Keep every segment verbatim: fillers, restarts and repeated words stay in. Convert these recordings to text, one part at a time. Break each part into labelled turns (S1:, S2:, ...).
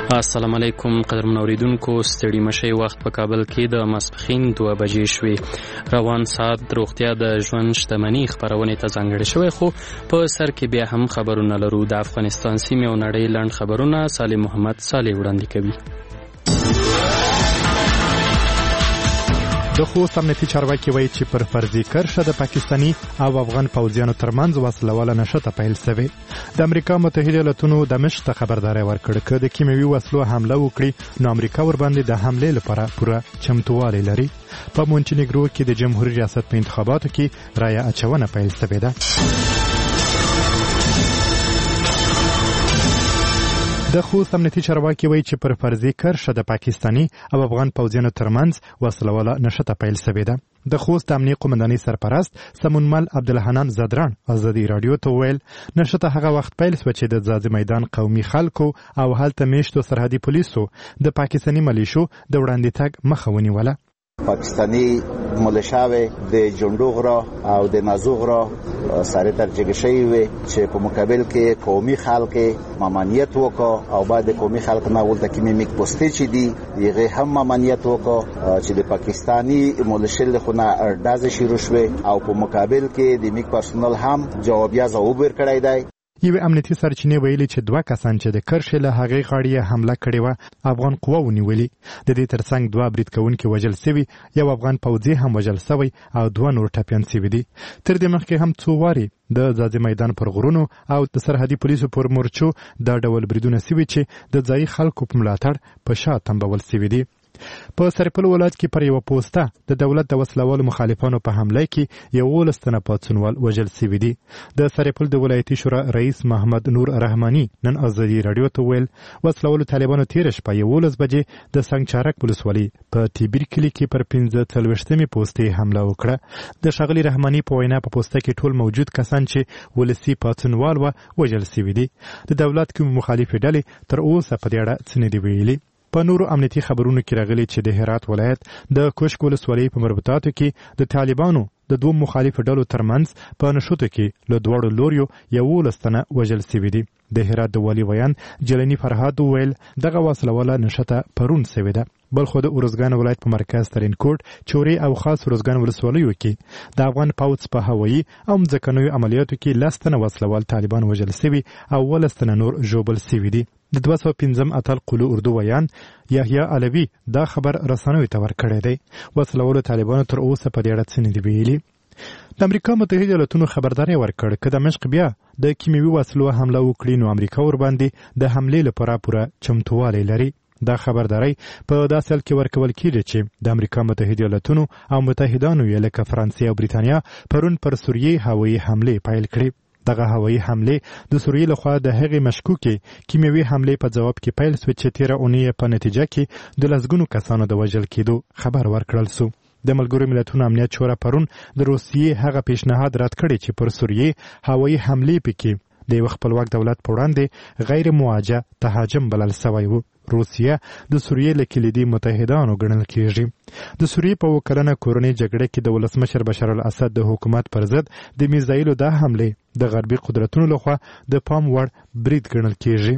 S1: السلام علیکم قدرمن اوریدونکو، ستړي مشئ. وخت په کابل کې د ماسپښین دوه بجې شوې. روان ساعت د روغتیا د ژوند شتمنۍ خپرونې ته ځانګړی شوی، خو په سر کې بیا هم خبرونه لرو. د افغانستان سیمې او نړۍ لنډ خبرونه صالح محمد صالح وړاندې کوي.
S2: د خوست امنیتي چارواکي وایي چې پر فرضي کرښه د پاکستاني او افغان پوځیانو ترمنځ وسلواله نښته پیل شوې. د امریکا متحده ایالاتونو دمشق ته خبرداری ورکړ که د کیمیاوي وسلو حمله وکړي نو امریکا ورباندې د حملې لپاره پوره چمتووالی لري. په مونټینیګرو کې د جمهوریت ریاست په انتخاباتو کې رایه اچونه پیل شوې ده. د خوست امنیتي چارواکي وایي چې پر فرضي کرښه د پاکستاني او افغان پوځیانو ترمنځ وسلواله نښته پیل شوې ده. د خوست امنیه قومندانۍ سرپرست سمونمل عبدالحنان زدران ازادي راډیو ته ویل نښته هغه وخت پیل شوه چې د ځاځي میدان قومي خلکو او هلته میشتو سرحدي پولیسو د پاکستاني ملیشو د وړاندې تګ مخه ونیوله.
S3: پاکستانی ملیشاوی د جندوغرا او د نازوغرا سره تر جګشي وي چې په مقابل کې قومي خلک ممانعت وکړه او بعد قومي خلک نه ولته کې میک پوسټ چي دي یغه هم ممانعت وکړه چې د پاکستانی ملیشل خونه ارداز شروع شوه او په مقابل کې د میک پرسونل هم جوابیا ځواب ورکړی دی.
S2: یوه امنیتي سرچینې ویلي چې دوه کسان چې د کرښې له هغې غاړې حمله کړې وه افغان قواو ونیولي. د دې ترڅنګ دوه برید کوونکي وژل سوي، یو افغان پوځي هم وژل سوی او دوه نور ټپیان سوي دي. تر دې مخکې هم څو وارې د ځاځي میدان پر غرونو او د سرحدي پولیسو پر مورچو دا ډول بریدونه سوي چې د ځایي خلکو په ملاتړ په شا تمبول سوي دي. په سرپل ولایت کې پر یوه پوسته د دولت د وسلوالو مخالفانو په حمله کې یولس تنه پاڅونوال وژل سوي دي. د سرپل د ولایتي شورا رئیس محمد نور رحماني نن ازادي راډیو ته ویل وسلوالو طالبانو تېره شپه یولس بجې د سنګ چارک ولسوالۍ په تیبیر کلي کې پر پنځه څلوېښتمې پوستې حمله وکړه. د ښاغلي رحماني په وینا په پوسته کې ټول موجود کسان چې ولسي پاڅونوال وه وژل سوي دي. د دولت کومې مخالفې ډلې تر اوسه په دې اړه څه نه دي ویلي. په نورو امنیتي خبرونو کې راغلي چې د هرات ولایت د کوشک ولسوالۍ په مربوطاتو کې د طالبانو د دوه مخالفو ډلو ترمنځ په نښتو کې له دواړو لوریو یولس تنه وژل سوي دي. د هرات د والي ویان جلني فرهاد وویل دغه وسلواله نښته پرون سوې ده. بل خو د ارزګان ولایت په مرکز ترینکوټ، چورې او خاص ارزګان ولسوالیو کې د افغان پوځ په هوایي او مځکنیو عملیاتو کې لس تنه وسلوال طالبان وژل سوي او ولس تنه نور ژوبل سوي دي. د دوه سوه پنځم اتل قلو اردو ویان یحیی علوي دا خبر رسنیو ته ورکړی دی. وسلوالو طالبانو تر اوسه په دې اړه څه نه دي ویلي. د امریکا متحده ایالاتونو خبرداری ورکړ که دمشق بیا د کیمیاوي وسلو حمله وکړي نو امریکا ورباندې د حملې لپاره پوره چمتووالی لري. دا خبرداری په داسې حال کې ورکول کېږي چې د امریکا متحده ایالاتونو او متحدانو یې لکه فرانسې او بریتانیا پرون پر سوریې هوایي حملې پیل کړې. دغه هوایي حملې د سوریې لخوا د هغې مشکوکې کیمیاوي حملې په ځواب کې پیل سوې چې تېره اونۍ په نتیجه کې د لسګونو کسانو د وژل کېدو خبر ورکړل سو. د ملګرو ملتونو امنیت شورا پرون د روسیې هغه پیشنهاد رد کړی چې پر سوریې هوایي حملې پکې د یو خپلواک دولت په وړاندې غیر مواجه تهاجم بلل سوی و. روسیه د سوریې له کلیدي متحدانو ګڼل کېږي. د سوریې په وکلنه کورنۍ جګړه کې د ولسمشر بشار الاسد د حکومت پر ضد د میزایلو دا حملې د غربي قدرتونو لخوا د پام وړ برید ګڼل کېږي.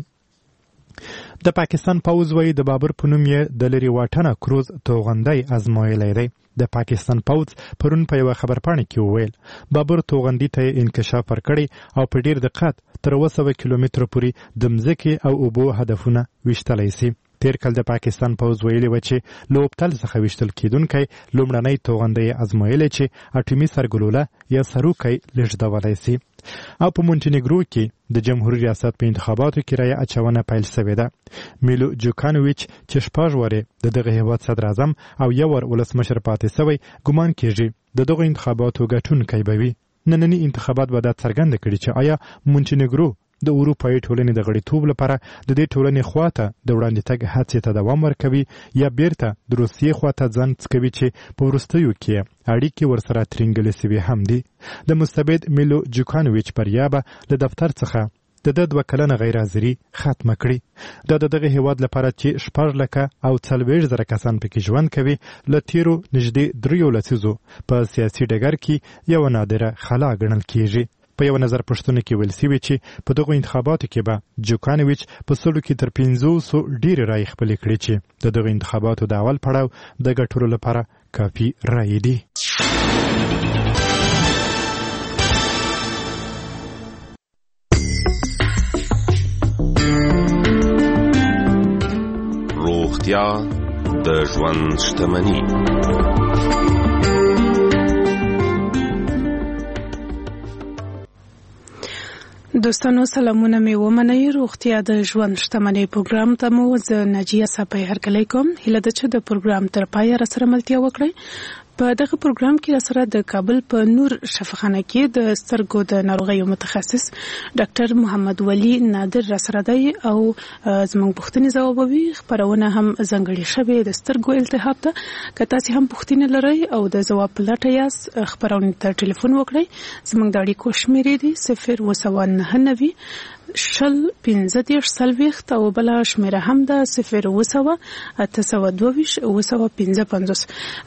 S2: د پاکستان پوځ وایي د بابر په نوم یې د لرې واټنه کروز توغندی ازمایلی دی. د پاکستان پوځ پرون په یوه خبرپاڼه کې وویل بابر توغندي ته یې انکشاف ورکړی او په ډیر دقت تر اوه سوه کیلومتره پورې د مځکې او اوبو هدفونه ویشتلی سي. تیر کال د پاکستان پوځ ویلي و چې له اوبتل څخه ویشتل کیدونکی لومړنی توغندی یې ازمایلی چې اټومي سرګلوله یا سروکی لیږدولی سي. او په مونټینیګرو کې د جمهوریت ریاست په انتخاباتو کې رایه اچونه پیل شوې ده. میلو جوکانویچ چې شپږ وارې د دغه هیواد صدر اعظم او یو وار ولسمشر پاتې سوی ګمان کېږي د دغو انتخاباتو ګټونکی به وي. ننني انتخابات به دا څرګنده کړي چې آیا مونټینیګرو د اروپایي ټولنې د غړیتوب لپاره د دې ټولنې خواته د وړاندې تګ هڅې ته دوام ورکوي یا بیرته د روسیې خواته ځان څکوي چې په وروستیو کې اړیکې ورسره ترینګلې سوي هم دي. د مستبد میلو جوکانویچ بریا به له دفتر څخه د ده دوه کلنه غیر حاضري ختمه کړي. دا د دغه هیواد لپاره چې شپږ لکه او څلوېښت زره کسان پکې ژوند کوي له تیرو نږدې دریو لسیزو په سیاسي ډګر کې یوه نادره خلا ګڼل کېږي. په یو نظر پوښتنه کې ویل شوي چې په دغو انتخاباتو کې به جوکانویچ په سلو کې تر پنځوسو ډېرې رایې خپلې کړې چې د دغو انتخاباتو د اول پړاو د ګټلو لپاره کافي رایې دي.
S4: روغتیا د ژوند شتمني.
S5: دوستانو سلامونه می ومنئ. روغتیا د ژوند شتمنۍ پروګرام ته مو زه ناجیه صاحب هرکلی کوم. هیله ده چې د پروګرام تر پایه را سره ملتیا وکړئ. په دغه پروګرام کې را سره د کابل په نور شفاخانه کې د سترګو د ناروغیو متخصص ډاکټر محمد ولی نادر را سره دی او زموږ پوښتنې ځوابوي. خبرونه هم ځانګړې شوې د سترګو التهاب ته. که تاسو هم پوښتنې لرئ او د ځواب په لټه یاست خبرونه ته ټلیفون وکړئ. زموږ د اړیکو شمیرې دي صفر اووه سوه نهه نوي شل پنځه دېرش څلوېښت او بله شمیره هم ده صفر اووه سوه اته سوه دوه ویشت اووه سوه پنځه پنځوس.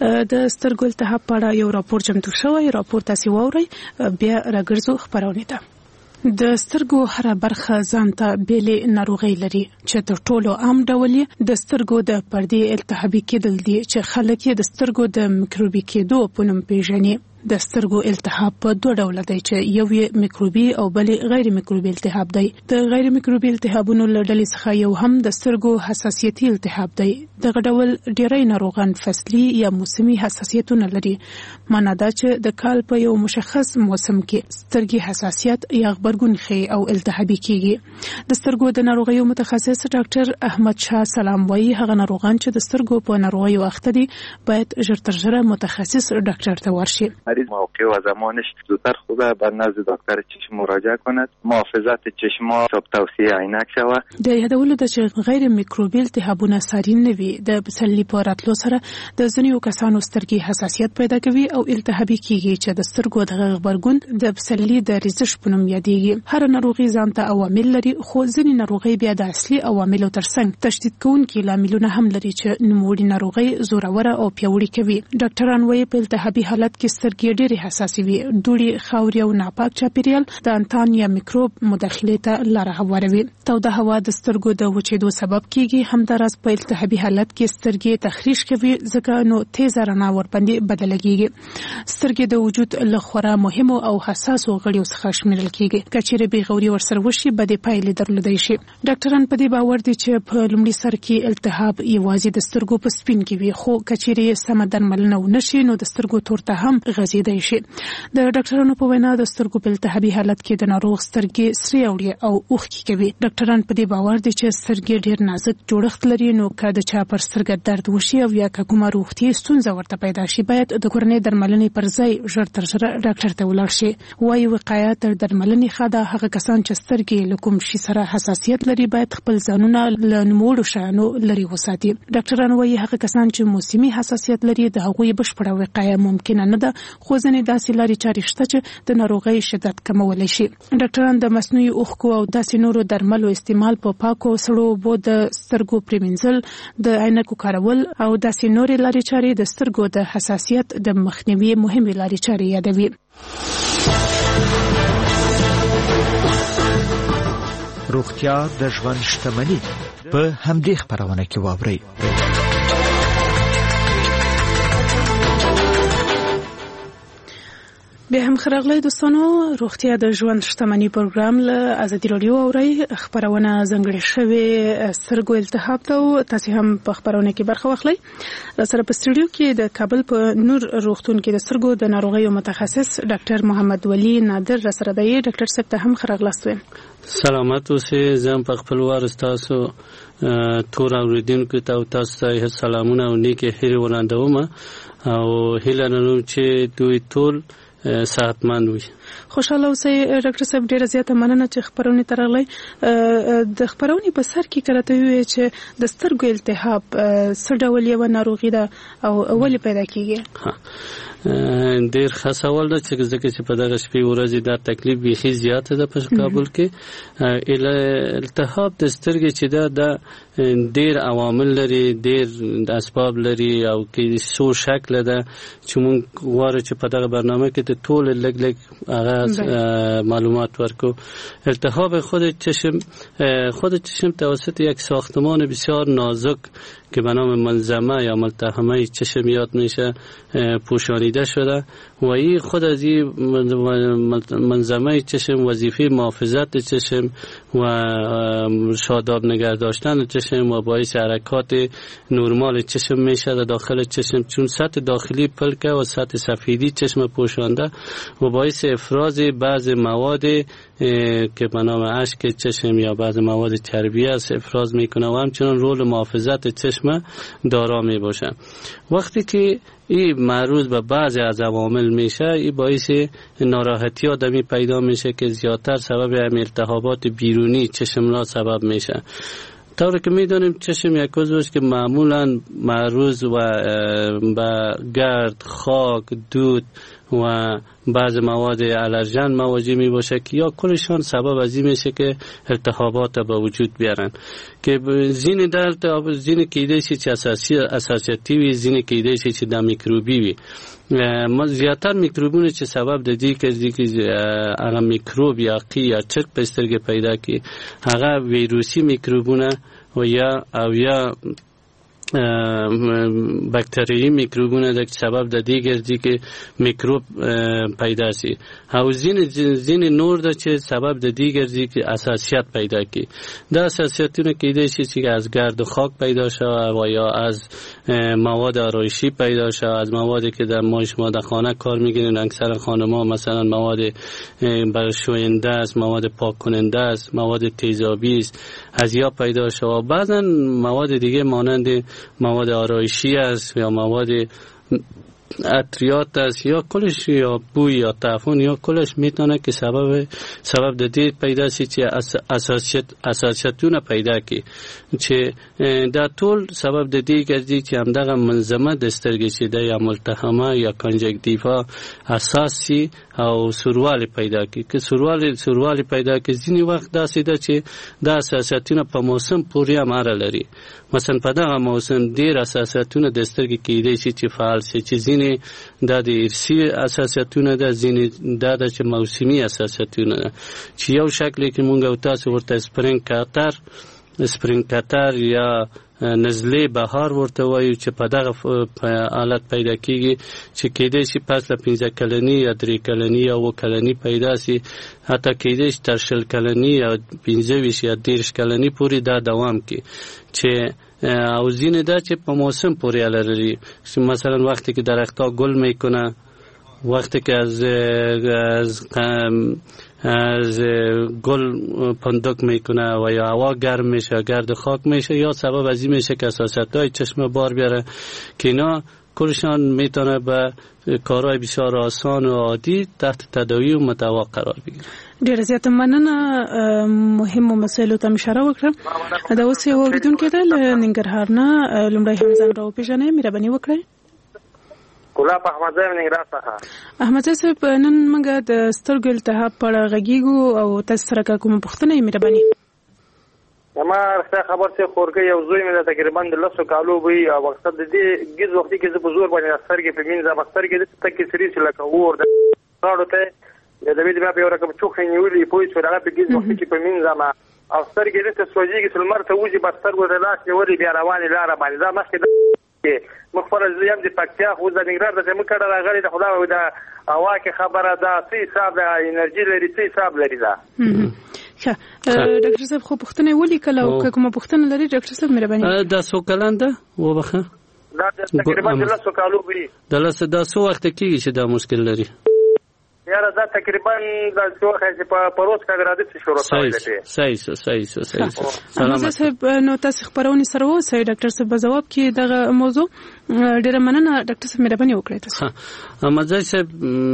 S5: د سترګو التهاب په اړه یو راپور چمتو شوی. راپور تاسو واورئ بیا راګرځو خبرونه ته. د سترګو هر برخه ځانته بیلې ناروغي لري چې تر ټولو عام ډول د سترګو د پردې التهابي کېدل دي چې خلک یې د سترګو د میکروبي کېدو په نوم پیژني. د سترګو التهاب په دوه ډوله دی چې یو یې میکروبي او بل غیر میکروبي التهاب دی. د غیر میکروبي التهابونو له ډلې څخه یو هم د سترګو حساسیتي التهاب دی. دغه ډول ډېری ناروغان فصلي یا موسمي حساسیتونه لري. معنا دا چې د کال په یو مشخص موسم کې سترګې حساسیت یا غبرګون ښیي او التهابي کیږي. د سترګو د ناروغیو متخصص ډاکټر احمد شاه سلام وایي هغه ناروغان چې د سترګو په ناروغیو اخته دي باید ژر تر ژره متخصص ډاکټر ته ورشي.
S6: مریض موقع و زمانش زودتر خوبه به نزد دکتر چشم مراجعه کند. محافظت چشما صاحب توصیه عینک شود. د
S5: یادولو د چې غیر میکروبي التهابونه ساري نه وي. د پسرلي په راتلو سره د ځینو کسانو سترګې حساسیت پیدا کوي او التهابي کیږي چې د سترګو د غبرګون د پسرلي د ریزش په نوم یادېږي. هر ناروغي ځانته عوامل لري خو ځینې ناروغي بیا د اصلي عواملو ترڅنګ تشدید کوونکي لاملونه هم لري چې نوموړي ناروغي زوروره او پیاوړي کوي. ډاکټران وايي په التهابي حالت کې سترګې ډېرې حساسې وي. دوړې، خاورې او ناپاک چاپیریال د انتان یا میکروب مداخلې ته لاره هواروي. توده هوا د سترګو د وچېدو سبب کیږي. همداراز په التهابي حالت کې سترګې تخریش کوي ځکه نو تیزه رڼا ورباندې بدلېږي. سترګې د وجود له خورا مهمو او حساسو غړیو څخه شمیرل کیږي. کچېرې بې غوري ورسره وشي بدې پایلې درلودای شي. ډاکټران په دې باور دي چې په لومړي سر کې التهاب یوازې د سترګو په سپین کې وي خو کچېرې سمه درملنه ونشي نو د سترګو تور ته هم غځېدای شي. د ډاکټرانو په وینا د سترګو په التهابي حالت کې د ناروغ سترګې سرې اوړي او اوښکې کوي. ډاکټران په دې باور دي چې سترګې ډېر نازک جوړښت لري نو که د چا پر سترګه درد وشي او یا که کومه روغتي ستونزه ورته پیدا شي باید د کورنۍ درملنې پر ځای ژر تر ژره ډاکټر ته ولاړ شي. وايي وقایه تر درملنې ښه ده. هغه کسان چې سترګې له کوم شي سره حساسیت لري باید خپل ځانونه له نوموړو شیانو لرې وساتي. ډاکټران وايي هغه کسان چې موسمي حساسیت لري د هغوی بشپړه وقایه ممکنه نه ده خو ځینې داسې لارې چارې شته چې د ناروغۍ شدت کمولی شي. ډاکټران د مصنوعي اوښکو او داسې نورو درملو استعمال په پاکو سړو اوبو د سترګو پریمنځل د عینکو کارول او داسې نورې لارې چارې د سترګو د حساسیت د مخنیوي مهمې لارې چارې یادوي.
S7: روغتیا د ژوند شتمني په همدې خبرونه کې واورئ.
S5: به هم خراغلی دوستانو. روغتیا د ژوند شتمنۍ پروګرام له ازادي رادیو اورئ. خبرونه ځانګړې شوې سترګو التهاب ته او تاسو هم په خبرونه کې برخه واخلئ. سره په سټوډیو کې د کابل په نور روغتون کې د سترګو د ناروغیو متخصص ډاکټر محمد ولی نادر را سره دی. ډاکټر صاحب ته هم خراغلاست ویم.
S1: سلامت اوسئ. زه په خپل وار تاسو تور اوریدونکو ته تاسو ته سلامونه او نیکه هیله وړاندوم او هیله لرم چې دوی ټول صحتمند وي.
S5: خوشاله اوسئ. ډاکټر صاحب ډیره زیاته مننه چې خبرونه ترغلې. د خبرونه په سر کې کړته وی چې د سترګو التهاب څه ډول یو ناروغي ده او ولې پیدا کیږي؟
S1: ډیر ښه سوال ده چې ځکه چې په دغه شپې ورځې دا تکلیف بیخي زیاته ده په کابل کې. التهاب د سترګې چې ده د
S8: ډیر عوامل لري، ډیر اسباب لري او کې څو شکل ده چې موږ غواړو چې په دغه برنامه کې د ټول لږ لږ هغه معلومات ورکو. التهاب خود چشم خود چشم توسط یک ساختمان بسیار نازک که به نام منظمه یا ملتحمه چشم یاد میشه پوشانیده شده و این خود از این منظمه چشم وظیفه محافظت چشم و شاداب نگه داشتن چشم و باعث حرکات نرمال چشم میشه در داخل چشم، چون سطح داخلی پلکه و سطح سفیدی چشم پوشانده و باعث افراز بعض مواد که به نام اشک چشم یا بعض مواد چربی است افراز میکنه و همچنان رول محافظت چشم دارا می باشه. وقتی که این معروض به بعضی از عوامل میشه، این باعث ناراحتی آدمی پیدا میشه که زیادتر سبب هم التهابات بیرونی چشم را سبب میشه. طوری که میدونیم چشم یک عضو است که معمولا معروض و به گرد، خاک، دود و بعض مواد الرژن مواجه می باشه که یا کلشان سبب از این میشه که التهابات به وجود بیارن که زین در زین کیده شی چې اساسی اساسیتی وي، زین کیده شی چې د میکروبی وي. زیاتر میکروبونه چې سبب د دې کې چې هغه میکروب یا قی یا چرک په سترګې پیدا کی، هغه ویروسی میکروبونه و یا او یا بکتریایی میکروبونه ده که سبب ده دیگر دی که میکروب پیدا سی او زین زین نور ده چه سبب ده دیگر دی که اساسیت پیدا کی. ده اساسیتونه که ایده شی که از گرد و خاک پیدا شود و یا از مواد آرایشی پیدا شود، از موادی که در ما شما در خانه کار میگیرین اکثر خانم‌ها مثلا مواد برشوینده است، مواد پاک کننده است، مواد تیزابی است، از یا پیدا شود. بعضا مواد دیگه مانند مواد آرایشی است یا مواد عطریات است یا کلش یا بوی یا تعفن یا کلش میتونه که سبب سبب د دې پیدا شي چې اساسیت اساسیتونه پیدا کی چې دا ټول سبب د دې ګرځي چې همدغه منظمه د سترګې چې د یا ملتحمه یا کنجکتیفا اساسي او سروال پیدا کی که سروال سروال پیدا کی ځینی وخت داسې ده چې د اساسیتونه په موسم پورې هم اړه لري. مثلا په دغه موسم ډیر اساسیتونه د سترګې کېدای شي چې فعال شي چې ځینې د د ارثي اساسیتونه ده، ځینې دا د چې موسمي اساسیتونه ده چې یو شکل کې مونږ او تاسو ورته سپرینګ کاتر سپرینګ کاتر یا نزله بهار ورته وایو چې په دغه حالت پیدا کیږي چې کېدای شي پس له پنځه کلنی یا درې کلنی یا اووه کلنی پیدا شي، حتی کېدای شي تر شل کلنی یا پنځه ویشت یا دېرش کلنی پورې دا دوام کوي چې او ځینې دا چې په موسم پورې اړه لري. مثلا وقتی که درختها گل میکنه، وقتی که از از از گل پندک میکنه و یا هوا گرم میشه، گرد خاک میشه، یا سبب از این میشه که اساسیت‌های چشم بار بیاره که اینا کلشان میتونه به کارهای بسیار آسان و عادی تحت تداوی و متواقع قرار بگیره.
S5: ډیره زیاته مننه. مهمو مسایلو ته اشاره وکړه. دا اوس یو اوریدونکی دی له ننګرهار نه، لومړی هم ځان راوپېژنئ، مهرباني وکړئ.
S9: ګلاب احمدزی ننګرهار څخه.
S5: احمدزی صاحب، نن موږ د سترګو التهاب په اړه غږیږو او تاسو سره کومه پوښتنه یې مهرباني؟
S9: ما رښتیا خبر چې خورګۍ یو زوی مې د تقریبا د لسو کالو وي او مقصد د دې ګیز وختي کې زه په زور باندې سترګې په مینځه سترګې د تکې سری چې لکه اور د غاړو ته د دې بیا په یو رقم چوخې نیولې پوي چې هغه په ګیز وختي کې په مینځه ما او سترګې د سوځيږي چې لمر ته وځي بس سترګو ته لاس نیولې بیا روانې لار باندې دا مخکې مخفر زیم د پکتیا خو د نګرار د زمو کړه راغلي د خدای او د هوا کې خبره ده چې حساب د انرژي لري چې حساب لري دا.
S5: ښه ډاکټر صاحب، خو پوښتنه ولیکله او کومه پوښتنه لري ډاکټر صاحب مهرباني؟
S8: دا څو کلن ده وبخه؟
S9: دا تقریبا د لسو کالو وي.
S8: د لسو دا څو وخت کېږي چې دا مشکل لري؟
S9: یاره دا تقریبا د څو وخت په پروس کې راځي چې شروع شوی دی.
S8: صحیح صحیح صحیح.
S5: سلام صاحب، نو تاسو خبرونه سره وو سې ډاکټر صاحب جواب کې دغه موضوع ډیره مننه ډاکټر صاحب مهرباني وکړئ تاسو
S8: مزای صاحب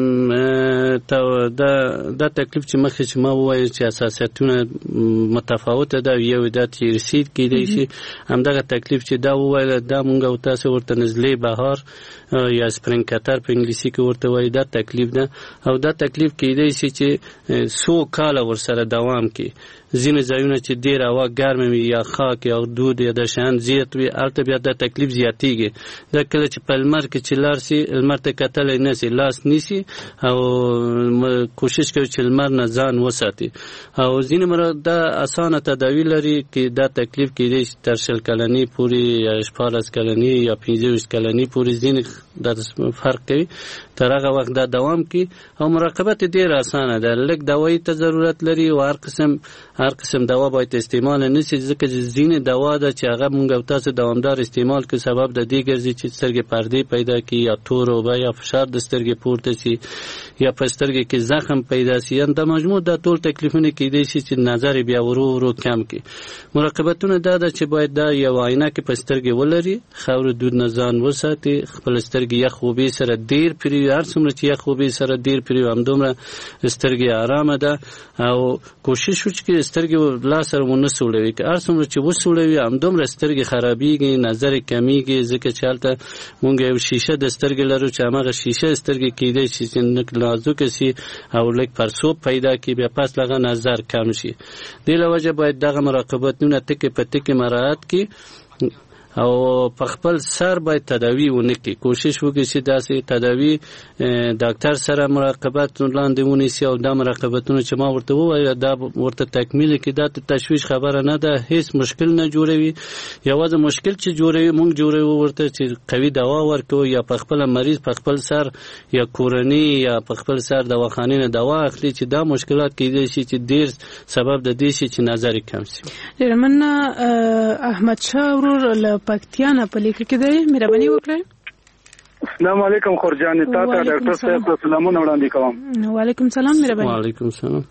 S8: ته دا د تکلیف چې مخکې چې ما وایي چې اساسیتونه متفاوته ده یو د تیرسید کېدای شي همدغه تکلیف چې دا وایي دا مونږ او تاسو ورته نزلې بهار یا سپرینګ کتر په انګلیسي کې ورته وایي دا تکلیف ده او دا تکلیف کېدای شي چې څو کاله ورسره دوام کوي ځینې ځایونه چې ډېر هوا ګرمه وي یا خاک یا دود یا د شیان زیات وي هلته بیا دا تکلیف زیاتېږي دا کله چې په لمر کې چې لاړ سي لمر ته کتلی نه سي لاس نیسي او کوشش کوي چې لمر نه ځان وساتي او ځینې مرات دا اسانه تداوي لري چې دا تکلیف کېدای شي تر شل کلنۍ پورې یا شپاړس کلنۍ یا پنځه ویشت کلنۍ پورې ځینې دا فرق کوي تر هغه وخت دا دوام کوي او مراقبت ډېر اسانه ده لږ دوایي ته ضرورت لري او هر قسم هر قسم دوا باید استعمال نه شي ځکه چې ځینې دوا ده چې هغه مونږ او تاسو دوامدار استعمال کې سبب د دې ګرځي چې سترګې پردې پیدا کړي یا تور اوبه یا فشار د سترګې پورته شي یا په سترګې کې زخم پیدا شي یا د مجموع د ټول تکلیفونه کېدای شي چې نظر بیا ورو ورو کم کړي مراقبتونه دا ده چې باید دا یو آینه کې په سترګې ولري خاور دود نه ځان وساتي خپل سترګې یخ اوبې سره ډېر پرې هر څومره چې یخ اوبې سره ډېر پرې همدومره سترګې آرامه ده او کوشش وکړي سترګې لا سره ونه سولوي که هر څومره چې وسولوي همدومره سترګې خرابېږي نظر کمیږي ځکه چې هلته مونږ یو شیشه د سترګې لرو چې هماغه شیشه سترګې کېدای شي چې نازکه شي او لږ پرسوب پیدا کړي بیا پس لغه نظر کم شي دې له وجې باید دغه مراقبتونه ټکي په ټکي مراعات کړي او په خپل سر باید تداوی ونه کړي کوشش وکړي چې داسې تداوی ډاکټر سره مراقبت لاندې ونیسي او دا مراقبتونه چې ما ورته وویل دا ورته تکمیل کړي دا تشویش خبره نه ده هیڅ مشکل نه جوړوي یوازې مشکل چې جوړوي مونږ جوړوي ورته چې قوي دوا ورکوو یا په خپل مریض په خپل سر یا کورنۍ یا په خپل سر دواخانې نه دوا اخلي چې دا مشکلات کېدای شي چې ډېر سبب د دې شي چې نظر کم شي
S5: ډېره مننه احمد شاه ورور له پکتیانا په لیک کې دی مهرباني وکړئ
S10: السلام علیکم خورجان تا ته ډاکټر صاحب سلامونه وړاندې کوم
S5: وعلیکم سلام مهرباني
S8: وعلیکم سلام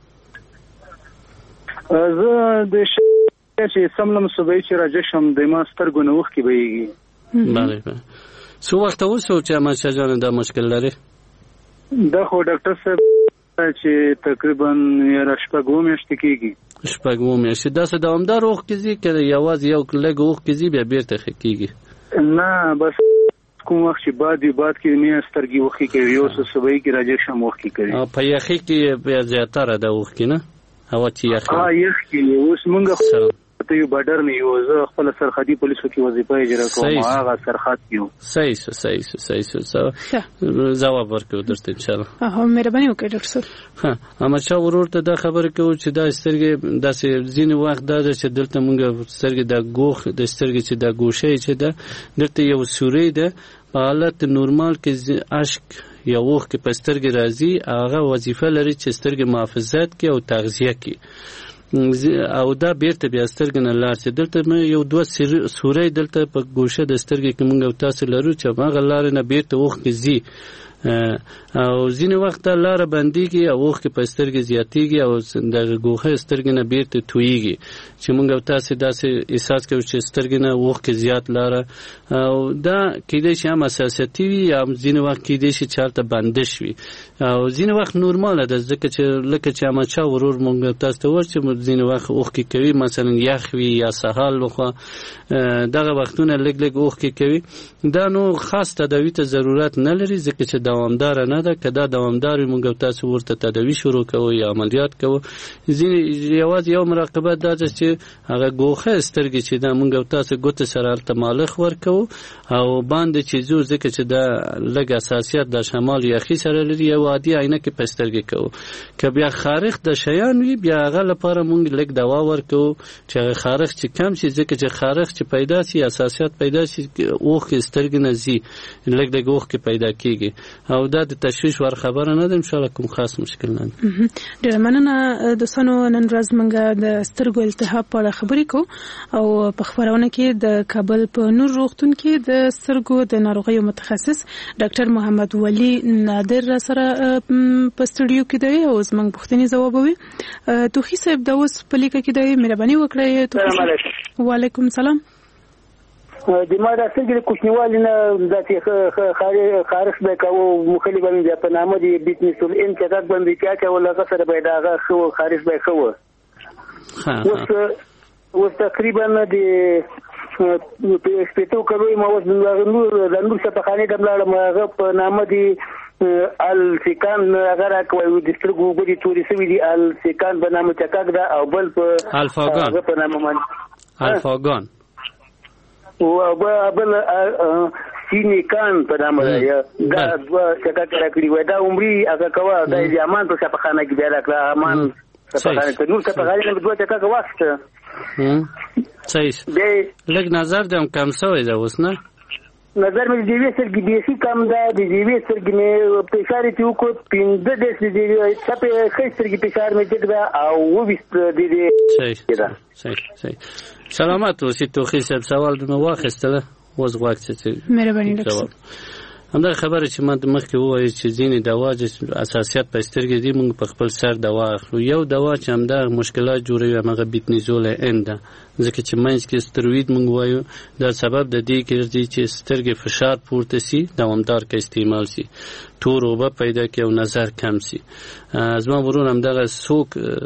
S10: زه د چې سملم صبح چې راجشم د ما سترګو نه وخت کې بهيږي
S8: بله څو وخت اوسو چې ما شجانه دا مشکل لري
S10: دا خو ډاکټر صاحب چې تقریبا یې شپږ میاشتې کېږي
S8: شپږ میاشتې دا څه دوامدار وخت کېږي که یوازې یو لږ وخت کېږي بیا بیرته ښه کېږي
S10: نه بس کوم وخت چې باد وي باد کې مې سترګې وښې کوي یو څه صبحي کې راجشم وښې کوي
S8: په یخي کې بیا زیاتره ده وخت کې نه هوا چې یخ
S10: ها یخ کې اوس موږ ته یو بډر نه یو زه خپل سرحدي پولیسو کې وظیفه اجرا کوم هغه سرحد یو
S8: صحیح صحیح صحیح صحیح جواب ورکړو درته ان شاء الله
S5: ها مهرباني وکړئ ډاکټر صاحب
S8: ها اما چا ورور ته دا خبره کوي چې دا سترګې داسې ځینې وخت دا چې دلته مونږ سترګې د ګوخ د سترګې چې د ګوشې چې ده دلته یو سوري ده په حالت نورمال کې اشک یا وخت کې په سترګې راځي هغه وظیفه لري چې سترګې محافظت کوي او تغذیه کوي او دا بیرته بیا سترګې نه لاړ شي دلته یو دوه سوري دلته په ګوشه د سترګې کې مونږ تاسو لرو چې هغه لارې نه بیرته وخت کې ځي او ځینې وخت لاره بندېږي او وخت په سترګې زیاتېږي او د ګوښه سترګې نه بیرته تویږي چې موږ تاسو داسې احساس کوو چې سترګې نه وخت زیات لاره او دا کېدای شي هم اساسیتي وي یا ځینې وخت کېدای شي چې هلته بندش وي او ځینې وخت نورماله ده ځکه چې لکه چې احمدشاه ورور موږ تاسو ته وویل چې ځینې وخت اوښکې کوي مثلا یخ وي یا سهال لخوا دغه وختونه لږ لږ اوښکې کوي دا نو خاص تداوي ته ضرورت نه لري ځکه چې دوامدار نه ده که دا دوامدار وي موږ تاسو ورته تداوي شروع کوو یا عملیات کوو ځینې یوازې یو مراقبت دا ده چې هغه ګوښه سترګې چې دا موږ تاسو ګوتې سره هلته مالښ ورکوو او باندې چې ځو ځکه چې دا لږ اساسیت د شمال یخي سره لري یو عادي عینکې په سترګې کوو که بیا خارښ د شیان وي بیا هغه لپاره موږ لږ دوا ورکوو چې هغه خارښ چې کم شي ځکه چې خارښ چې پیدا شي اساسیت پیدا شي اوښکې سترګې نه ځي لږ لږ اوښکې پیدا کېږي او دا د تشویش ور خبره نه ده ان شاء الله کوم خاص مشکل نه
S5: ډېره مننه دوستانو نن ورځ موږ د سترګو التهاب په اړه خبرې کوو او په خبرونه کې د کابل په نور روغتون کې د سترګو د ناروغیو متخصص ډاکټر محمد ولی نادر سره په سټوډیو کې دی او زموږ پوښتنې ځوابوي توخي صاحب دا اوس په لیکه کې دی مهرباني وکړئ
S11: السلام علیکم
S5: وعلیکم السلام
S10: د ما د سترګې د کوچنیوالي نه داسې خارښ به یې کوه مخلي به مې بیا په نامه د بیتنسول ان چټک به مې بې کیا کول هغه سره به یې د هغه ښه و خارښ به یې ښه و اوس اوس تقریبا د شپېتو کلو یم اوس د نور سپخانې ته ولاړم هغه په نامه د السیکان هغه راکوي د سترګو اوبه دي تورې سوي دي السیکان په نامه چکک ده او بل په هغه په نامه باندې
S8: الفاګان
S10: او بل سینیکان په نامه ده دا دوه چکک راکړي وای دا عمري هغه کوه د امان په سپخانه کې بیا راکړه امان سپخانه کې نور سپخانې نه دوه چکک واخیسته
S8: صحیح لږ نظر دې هم کم شوی ده اوس نه
S10: نظر مې د دیوې سترګې بیخي کم ده د دیوې سترګې مې فشار یې وکړ پنځه دېرش د چپې ښۍ سترګې فشار مې ټیټ ده او اوویشت د دې
S8: صحیح صحیح سلامت اوسې توخي صاحب سوال مې واخیستله اوس غواړم چې
S5: مهرباني ډاکټر
S8: همدا خبره چې ما د مخکې ووایي چې ځینې دوا چې اساسیت په سترګې دي موږ په خپل سر دوا اخلو یو دوا چې همدا مشکلات جوړوي هغه بیتنیزول ان ده ځکه چې منځ کې ستروید موږ وایو دا سبب د دې ګرځي چې سترګې فشار پورته سي دوامدار کې استعمال سي تور اوبه پیدا کوي او نظر کم سي زما ورور هم دغه سوک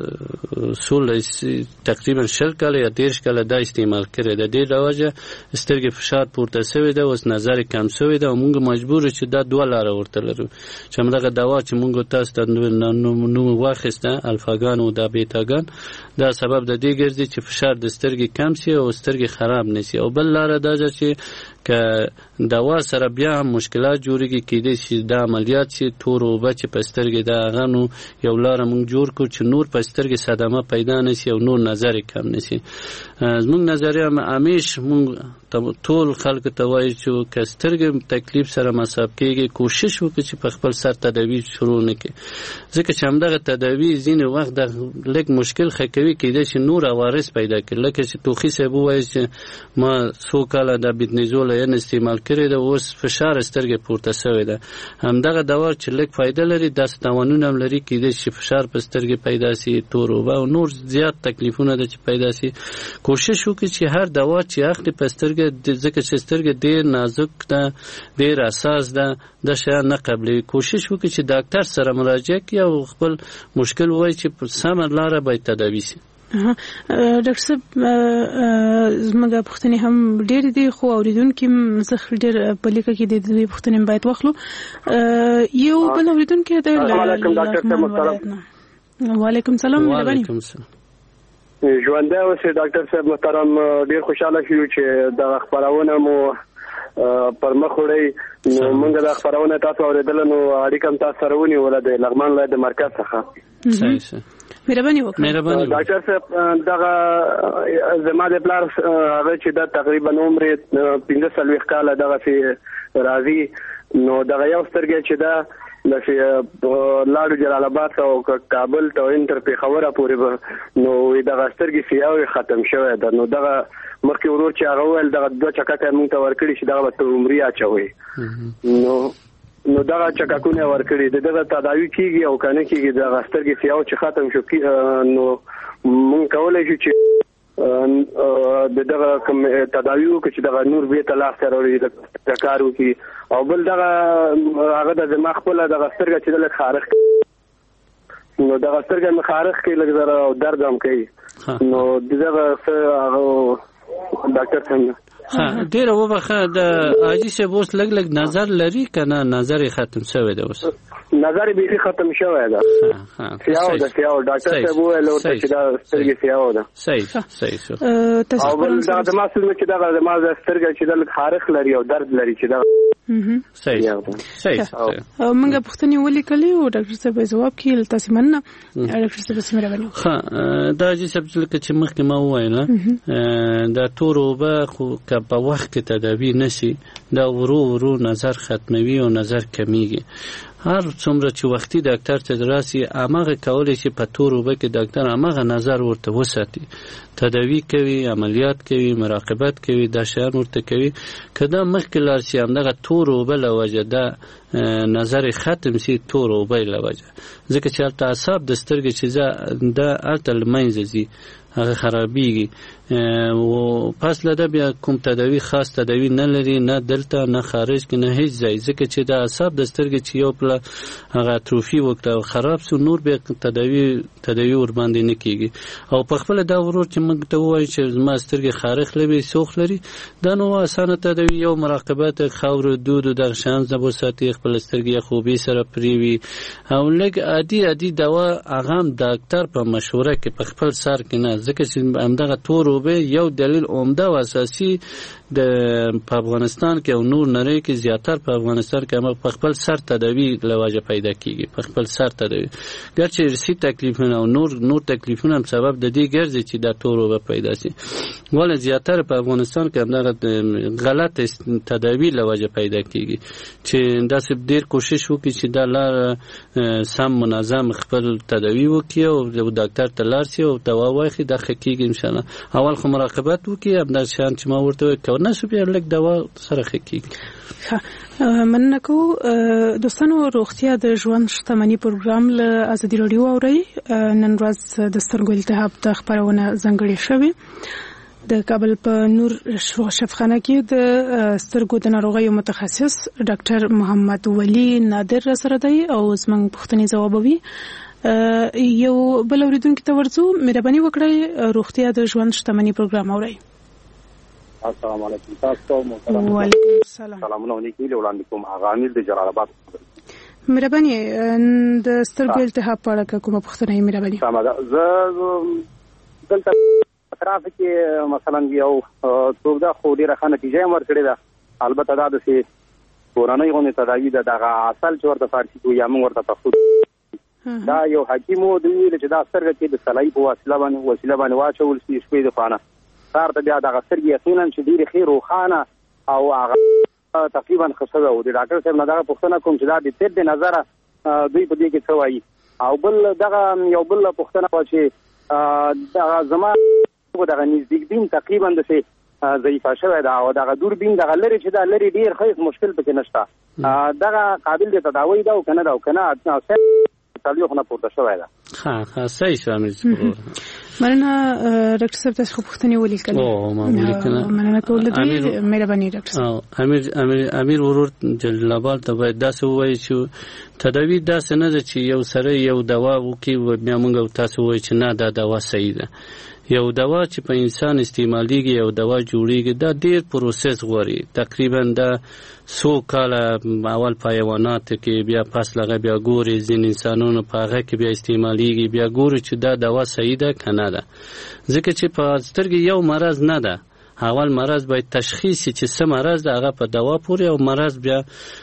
S8: سول تقریبا شل کاله یا دیرش کاله دا استعمال کړی د دې دواجه سترګې فشار پورته سوی ده اوس نظر کم سوی ده او موږ مجبور چې دا دوه لاره ورته لرو چې همدغه دوا چې موږ تاسو ته نو واخیسته الفاګان او دا بیتاګان دا سبب د دې ګرځي چې فشار د سترګې کم سي او سترګې خراب نشي او بل لاره دا چې که دوا سره بیا هم مشکلات جوړیږي کېدای شي دا عملیات شي تور اوبه چې په سترګې د هغه نو یو لاره موږ جوړ کړو چې نور په سترګې صدمه پیدا نشي او نور نظر کم نشي زموږ نظریه همیش موږ ټول خلکو ته وایي چې که سترګې تکلیف سره مصاب کېږي کوشش وکړي چې په خپل سر تداوي شروع نه کړي ځکه چې همدغه تداوي ځینې وخت د لږ مشکل ښه کوي کېدای شي نور عوارض پیدا کړي لکه چې توخي صاحب ووایي چې ما څو کاله د بیتنیزول ان استعمال کړی ده اوس فشار سترګې پورته شوی ده همدغه دوا چې لږ فایده لري داسې تاوانونه هم لري کېدای شي فشار په سترګې پیدا شي تور اوبه او نور زیات تکلیفونه ده چې پیدا شي کوشش وکړي چې هر دوا چې اخلي په سترګې ځکه چې سترګې ډېر نازک ده ډېر حساس ده د شیان نه قبلوي کوشش وکړي چې ډاکټر سره مراجعه کړي او خپل مشکل ووایي چې په سمه لاره باید تداوي شي
S5: ډاکټر صاحب زموږ پوښتنې هم ډېرې دي خو اورېدونکي زه ډېر په لیکه کې د دې پوښتنې باید واخلو یو بل اورېدونکی د وعلیکم سلام
S8: وعلیکم سلام
S10: ژوندی اوسې ډاکټر صاحب محترم ډېر خوشحاله شو چې د خپرونه مو پر مخ وړئ نو موږ د خپرونه تاسو اورېدله نو اړیکه هم تاسو سره ونیوله د لغمان ولایت د مرکز څخه
S5: مهرباني وکړئ
S10: ډاکټر صاحب دغه زما د پلار هغه چې دا تقریبا عمر پنځه څلوېښت کاله دغسې راځي نو دغه یو سترګې چې ده داسې لاړو جلال آباد ته او کابل ته او تر پېښوره پورې به نو دغه سترګې سیاوې ختم شوی ده نو دغه مخکې ورور چې هغه وویل دغه دوه چککه موږ ته ورکړي چې دغه به تر عمري اچوي نو نو دغه چککونه ورکړي د دغه تداوی کیږي او کنه کیږي دغه سترګې سیاو چې ختم شو نو موږ کولای شو چې د دغه کوم تداوی وکړي چې دغه نور به ته لاس راوړي د کار وکړي او بل دغه هغه د دماغ خپل دغه سترګې چې د خارښ نو دغه سترګې مې خارښ کې لږ زره او درد هم کوي نو دغه هغه ډاکټر څنګه
S8: ها ډیر وبخه د اجي شه بوس لګ لګ نظر لري کنه نظر ختم شوی دی اوس
S10: نظر به ختم شوی دی ها سیاو د سیاو ډاکټر ته وویل ورته چې دا سترګې سیاو ده
S8: صحیح صحیح شو
S10: او بل دا د ماسل چې دا د ماز سترګې چې د خارښ لري او درد لري چې دا
S8: صحیح صحیح
S5: موږ پوښتنه ولیکلې او ډاکټر صاحب جواب کړي تاسو مننه ډاکټر صاحب سمره ونی
S8: ها دا چې سب چې مخکې ما وایله دا تور وبه خو په وخت کې تداوی نشي دا ورو ورو نظر ختموي او نظر کمیږي هر څومره چې وختي ډاکټر ته راسي امغه کولای شي په تور وبه کې ډاکټر امغه نظر ورته وساتي تداوی کوي عملیات کوي مراقبت کوي دا شیان ورته کوي کله مخکې لار شي امغه تور وبه لوجه دا نظر ختم سي تور او بیل وجه ځکه چې هلته اعصاب د سترګې چې دا هلته له منځه ځي هغه خرابېږي او پس له ده بیا کوم تداوي خاص تداوي نه لري نه دلته نه خارج کې نه هیڅ ځای ځکه چې د اعصاب د سترګې چې یو پله هغه اتروفي وکړه او خراب سو نور بیا تداوي تداوي ورباندې نه کېږي او په خپله دا ورور چې موږ ته ووایي چې زما سترګې خارښ لري سوخ لري دا نو اسانه تداوي یو مراقبت خاورو دود او دغه شیان زه به وساتي خپله سترګې خوبې سره پرېوي او لږ عادي عادي دوا هغه هم ډاکټر په مشوره کې په خپل سر کې نه ځکه چې همدغه تور اوبه یو دلیل عمده او اساسي د په افغانستان کې او نور نړۍ کې زیاتر په افغانستان کې هم په خپل سر تداوی لواجه پیدا کیږي په خپل سر تداوی ګرچې ارثي تکلیفونه او نور نور تکلیفونه هم سبب د دې ګرځي چې دا تور اوبه پیدا شي ولې زیاتر په افغانستان کې همدغه غلط تداوی لواجه پیدا کیږي چې داسې ډېر کوشش وکړي چې دا لار سم منظم خپل تداوی وکړي او ډاکټر ته لاړ شي او دوا واخلي دا ښه کیږي ان شاء الله اول خو مراقبت وکړي همدغه شیان چې ما ورته وکړ نه شو بیا لږ دوا سره ښه کیږي
S5: مننه کوو دوستانو روغتیا د ژوند شتمني پروګرام له ازادي راډیو اورئ نن ورځ د سترګو التهاب ته خپرونه ځانګړې شوې د کابل په نور شفاخانه کې د سترګو د ناروغیو متخصص ډاکټر محمد ولی نادر سره دی او زموږ پوښتنې ځوابوي یو بل اوریدونکي ته ورځو مهرباني وکړئ روغتیا د ژوند شتمني پروګرام اورئ
S11: السلام علیکم تاسو محترم
S5: وعلیکم السلام
S11: سلامونه علیکم وړاندې کوم هغه عامل د جلال آباد
S5: مهرباني د سترګو التهاب په اړه کومه پوښتنه یې مهرباني
S11: سمه ده زه دلته اطراف کې مثلا یو څوک دا خو ډیره ښه نتیجه یې ورکړې ده البته دا داسې کورنۍ غونې تداوي ده دغه اصل چې ورته فارسي کوي یا موږ ورته پښتو دا یو حکیم و د ویل چې دا سترګه کې د سلای په وسیله باندې وسیله باندې واچول شي شپې د خانه سار ته بیا دغه سترګې یقینا چې ډېرې ښې روښانه او هغه تقریبا ښه شوی و د ډاکټر صاحب نه دغه پوښتنه کوم چې دا د طب د نظره دوی په دې کې څه وایي او بل دغه یو بل پوښتنه وه چې دغه زما دغه نزدیکبین تقریبا داسې ضعیفه شوی ده او دغه دوربین دغه لرې چې دا لرې ډېر ښه مشکل پکې نشته دغه قابل د تداوی ده او که نه ده او که نه څلوېښت نه پورته شوی ده
S8: ښه ښه صحیح شو امیر
S5: مننه ډاکټر صاحب تاسو پوښتنې ولیکلې
S8: او ما ولیکله
S5: مننه کوله دوی مهرباني ډاکټر صاحب
S8: امیر امیر امیر ورور جلال آباد ته باید داسې ووایي چې تداوی داسې نه ده چې یو سره یو دوا وکړي بیا موږ تاسو ووایي چې نه دا دوا صحیح ده یو دوا چې په انسان استعمالیږي یو دوا جوړیږي دا ډیر پروسس غواړي تقریبا دا څو کاله اول په حیواناتو کې بیا پس لغه بیا ګوري ځین انسانونو په هغه کې بیا استعمالیږي بیا ګوري چې دا دوا صحیح ده که نه ده ځکه چې په سترګې یو مرض نه ده اول مرض باید تشخیص چې څه مرض ده هغه په دوا پورې او مرض بیا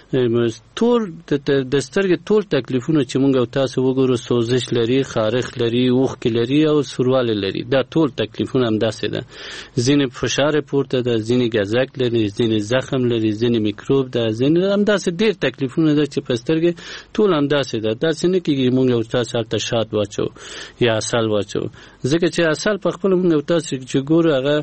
S8: ټول د سترګې ټول تکلیفونه چې موږ او تاسو وګورو سوزش لري خارښ لري اوښکې لري او سوروالی لري دا ټول تکلیفونه همداسې ده ځینې فشار پورته ده ځینې ګزک لري ځینې زخم لري ځینې میکروب ده ځینې همداسې ډېر تکلیفونه ده چې په سترګې ټول همداسې ده داسې نه کېږي موږ او تاسو هلته شات واچو یا عسل واچو ځکه چې عسل په خپله موږ او تاسو چې ګورو هغه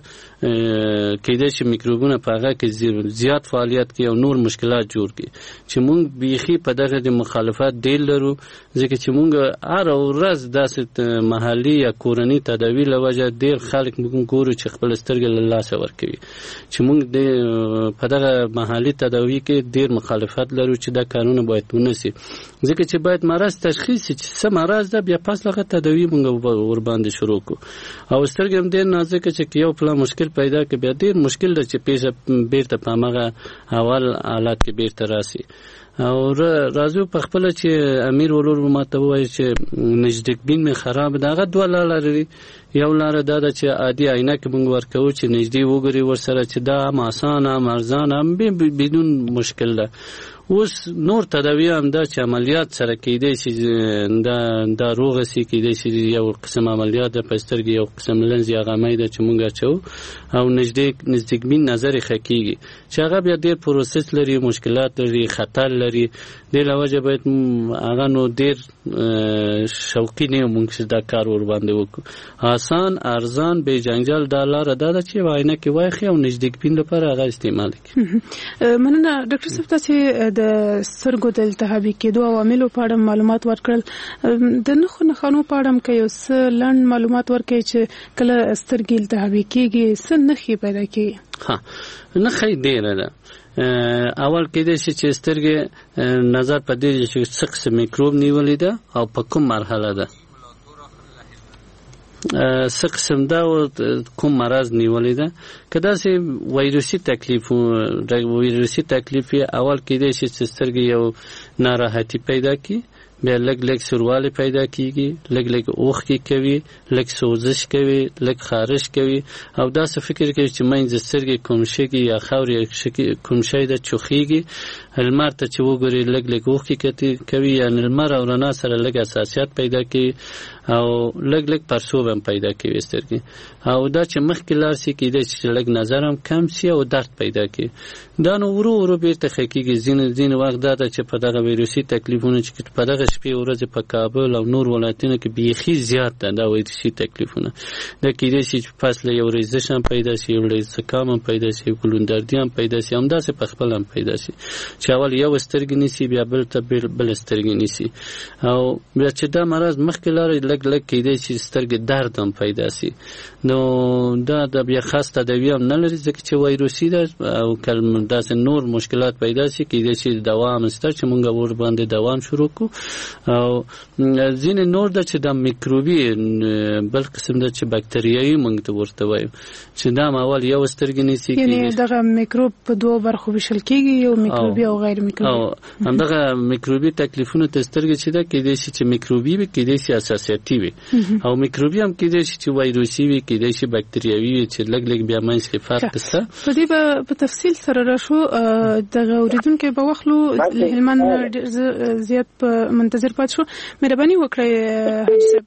S8: کېدای شي میکروبونه په هغه کې زیات فعالیت کوي او نور مشکلات جوړ کړي چې موږ بیخي په دغه د مخالفت ډېر لرو ځکه چې موږ هره ورځ داسې محلي یا کورني تداوي له وجه ډېر خلک موږ ګورو چې خپل سترګې له لاسه ورکوي چې موږ د په دغه محلي تداوي کې ډېر مخالفت لرو چې دا کارونه باید ونسي ځکه چې باید مرض تشخیص شي چې څه مرض ده بیا پس هغه تداوي موږ ورباندې شروع کړو او سترګې هم ډېر نازکه چې یو پله مشکل پیدا کې بیا ډېر مشکل ده چې پیښه بیرته په هماغه اول حالت کې بیرته راسي او راځو په خپله چې امیر ولور ماته ووایي چې نزدیکبین مې خراب ده هغه دوه لاره لري یو لاره دا ده چې عادي عینک موږ ورکوو چې نږدې وګوري ورسره چې دا هم اسانه هم ارزانه هم بدون مشکل ده اوس نور تداوی هم دا چې عملیات سره کېدای شي دا دا روغه شي کېدای شي یو قسم عملیات ده په سترګې یو قسم لنز یا غمی ده چې موږ اچوو او نږدې نزدیکبین نظر یې ښه کېږي چې هغه بیا ډېر پروسس لري مشکلات لري خطر لري دې له وجه باید هغه نو ډېر شوقي نه یو موږ چې دا کار ورباندې وکړو آسان ارزان بې جنجال دا لاره دا ده چې یو عینکې واخلي او نزدیکبین لپاره هغه استعمال کړي
S5: مننه ډاکټر صاحب تاسې د سترګو د التهابي کېدو عواملو په اړه معلومات ورکړل. د نښو نښانو په اړه که یو څه لنډ معلومات ورکړي چې کله سترګې التهابي کېږي څه نښې پیدا کېږي؟
S8: ها نښې ډېره ده. اول کېدای شي چې سترګې نظر په دې چې څه قسم میکروب نیولې ده او په کوم مرحله ده، څه قسم ده او کوم مرض نیولې ده. که داسې ویروسي تکلیف ویروسي تکلیف اول کېدای شي چې سترګې یو ناراحتي پیدا کړي، بیا لږ لږ سوروالی پیدا کیږي، لږ لږ اوښکې کوي، لږ سوزش کوي، لږ خارش کوي او داسې فکر کوي چې منځ سترګې کوم شي یا خاورې کوم شی ده چوخیږي. لمر ته چې وګوري لږ لږ اوښکې کوي، یعنې لمر او رڼا سره لږ حساسیت پیدا کوي او لږ لږ پړسوب هم پیدا کوي سترګې. او دا چې مخکې لاړ شي کېدای شي چې لږ نظر هم کم شي او درد پیدا کوي. دا نو ورو ورو بیرته ښه کېږي. ځینې ځینې وخت دا ده چې په دغه ویروسي تکلیفونه چې په دغه شپې ورځې په کابل او نور ولایتونو کې بیخي زیات ده دا ویروسي تکلیفونه. دا کېدای شي چې پس له یو ریزش هم پیدا شي، یو زکام هم پیدا شي، کلوندردي هم پیدا شي، همداسې په خپل هم پیدا شي چې اول یو سترګې نیسي بیا بل ته بل سترګې نیسي. او بیا چې دا مرض مخکې لاړی لږ لږ کېدای شي سترګې درد هم پیدا شي. نو دا د بیا خاص تداوی هم نه لري ځکه چې ویروسي ده او کله داسې نور مشکلات پیدا شي کېدای شي دوا هم شته چې مونږ ور باندې دوام شروع کړو. او ځینې نور ده چې دا میکروبي بل قسم ده چې باکتریایي مونږ ته ورته وایو چې دا اول یو سترګې نیسي.
S5: یعنې دغه میکروب په دوه برخو ویشل کېږي، یو میکروبي او غیر میکروبي.
S8: او همدغه میکروبي تکلیفونه ته سترګې چې ده کېدای شي چې میکروبي وي، کېدای شي حساسیتي وي، او میکروبي هم کېدای شي چې ویروسي وي، کېدای شي باکتریاوي وي چې لږ لږ بیا منځ کې فرق شته.
S5: په دې به په تفصیل سره راشو. دغه اورېدونکی به واخلو هلمند زیات په منتظر پات شو. مهرباني وکړئ حاجي صاحب.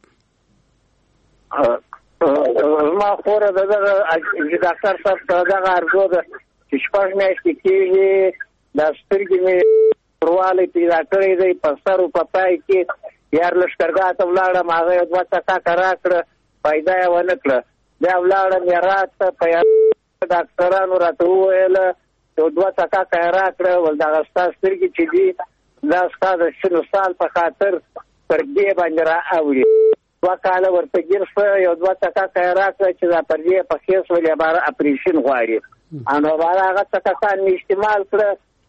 S12: ما خوره دغه ډاکټر صاحب دغه ارزو ده چې شپږ میاشتې کېږي دا سترګې مې پروالی پیدا کړی دی په سر او په پای کې. یار لښکرګاه ته ولاړم، هغه یو دوه څکاکه راکړه، فایده یې ونه کړه. بیا ولاړم یارات ته، په ډاکټرانو راته وویله یو دوه څکاکه یې راکړه، ول دغه ستا سترګې چې دي دا ستا د شلو سال په خاطر پردې باندې را اوړي. دوه کاله ورته ګیر شوه، یو دوه څکاکه یې راکړه چې دا پردې په خېس ول یې باره اپریشن غواړي. نو باره هغه څکاکان مې استعمال کړه،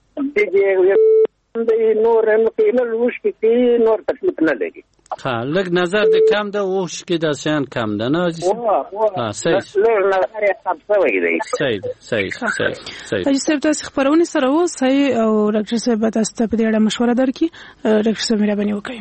S12: نور قیمه اوښکې کوي، نور تکلیف نه لري.
S8: ها لږ نظر د کم ده، اوښکې د شیان کم ده نه؟
S12: ها صحیح لږ نظر یې کم شوی دی.
S8: صحیح صحیح صحیح صحیح.
S5: حاجي صاحب تاسې خپرونې سره اوسئ او ډاکټر صاحب به تاسو ته په دې اړه مشوره درکړي. ډاکټر صاحب مهرباني وکړئ.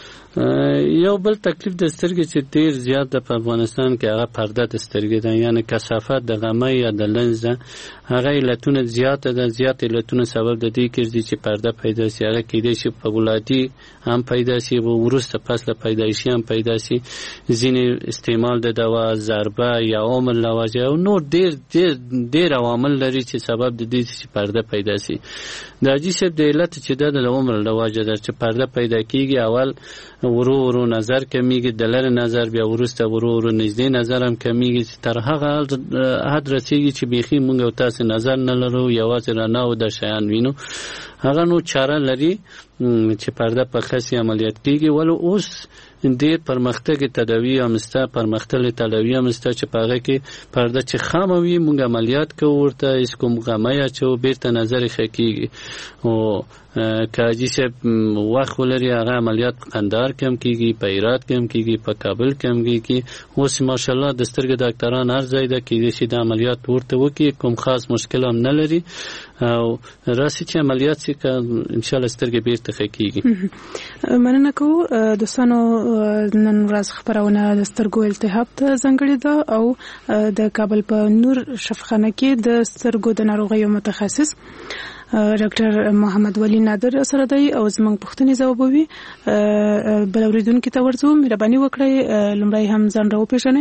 S8: یو بل تکلیف د سترګې چې ډېر زیات ده په افغانستان کې هغه پرده د سترګې ده، یعنې کثافت د غمی یا د لنز ده. هغه علتونه زیاته ده، زیات علتونه سبب د دې ګرځي چې پرده پیدا شي. هغه کېدای شي په ولادي هم پیدا شي، وروسته پس له پیدایشي هم پیدا شي. ځینې استعمال د دوا، ضربه یا عمر له وجې او نور ډېر ډېر ډېر عوامل لري چې سبب د دې چې پرده پیدا شي. د حاجي صاحب د علت چې ده د عمر له وجې ده چې پرده پیدا کېږي. اول ورو ورو نظر کمیږي، د لرې نظر، بیا وروسته ورو ورو نږدې نظر هم کمیږي تر هغه حد رسیږي چې بیخي موږ او تاسې نظر نه لرو، یوازې رڼا او د شیان وینو. هغه نو چاره لري چې پرده په خاصي عملیات کېږي. ولو اوس ډېر پرمختګ تداوی هم شته، پرمختللې تداوی هم شته چې په هغه کې پرده چې خامه وي موږ عملیات کوو، ورته هېڅ کوم غمی اچوو، بېرته نظر یې ښه کېږي. او که حاجي صاحب وخت ولري هغه عملیات په قندهار کې هم کېږي، په هرات کې هم کېږي، په کابل کې هم کېږي. اوس ماشاءالله د سترګې ډاکټران هر ځای ده، کېدای شي د عملیات ورته وکړي، کوم خاص مشکل هم نه لري. او راسي چې عملیات شي که انشاءالله سترګې بېرته ښه کېږي.
S5: مننه کوو. دوستانو نن ورځ خپرونه د سترګو التهاب ته ځانګړې ده او د کابل په نور شفاخانه کې د سترګو د ناروغیو متخصص ډاکټر محمد ولی نادر سره دی او زموږ پوښتنې ځوابوي. بل اورېدونکي ته ورځو. مهرباني وکړئ لومړی هم ځان راوپېژنئ.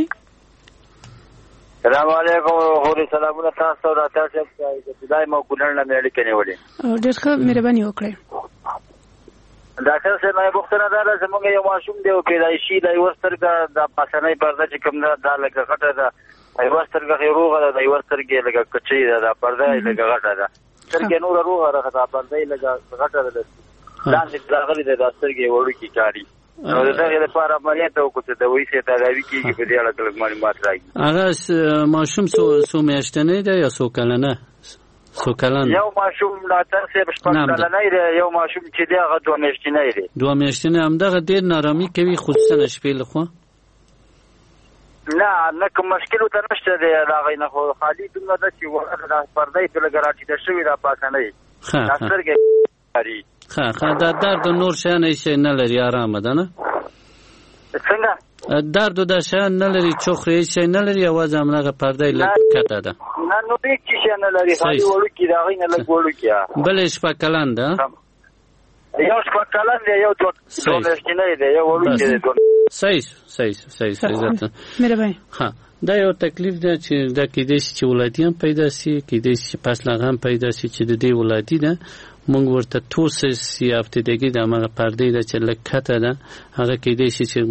S13: السلام علیکم. هوري سلامونه تاسو ته. تاسو د خدای مو ګلن نه اړیکې نیولې.
S5: ډېر ښه، مهرباني وکړئ.
S13: ډاکټر صاحب مې پوښتنه دا ده، زموږ یو ماشوم دی او پیدایشي د یو سترګه د پاسنۍ پرده چې کوم ده دا لکه غټه ده، یو سترګه یې روغه ده، د یو سترګې لکه کچۍ ده، دا پرده یې لکه غټه ده. سترګې نور روغه راغله باندې لګا غټه ده لاندې راغلي د سترګې وړو کې کاری نو دغه لپاره عملیات وکړو چې د وې سي تداوی کیږي په دې اړه کله معلومات راځي.
S8: هغه ماشوم سو سو میاشتنه ده یا سو کلنه؟ سو کلن.
S13: یو ماشوم لا تر څه شپږ کلنه دی، یو ماشوم چې دی هغه دوه میاشتنه دی.
S8: دوه میاشتنه هم دغه ډیر نارامي کوي خصوصا شپې لخوا.
S13: نه نه کوم مشکل ته نشته دی راغی نه خو خالی دومره ده چې ورته د پردې په لګراټي د شوی را پاتې نه.
S8: ها سترګې
S13: لري.
S8: ها ها دا درد نور شان هیڅ نه لري، آرام ده نه؟
S13: څنګه؟
S8: درد د شان نه لري، چوخ هیڅ نه لري، اواز هم نه پردې لکټه ده.
S13: نه نو به چې شان نه لري، خالی وړو کې راغی نه لګ وړو کې.
S8: بل شپه کلن ده؟
S13: یو شپه کلن دی، یو دوه میاشتنه دی، یو وړو کې دی.
S8: صحیح صحیح صحیح صحیح.
S5: مهرباني.
S8: ها دا یو تکلیف ده چې دا کېدای شي چې ولادیان پیدا شي، کېدای شي پس لغم پیدا شي چې د دې ولادي ده مونږ ورته توسس یا افتیدګي د هغه پردې ده چې لږ کته ده، هغه کېدای شي چې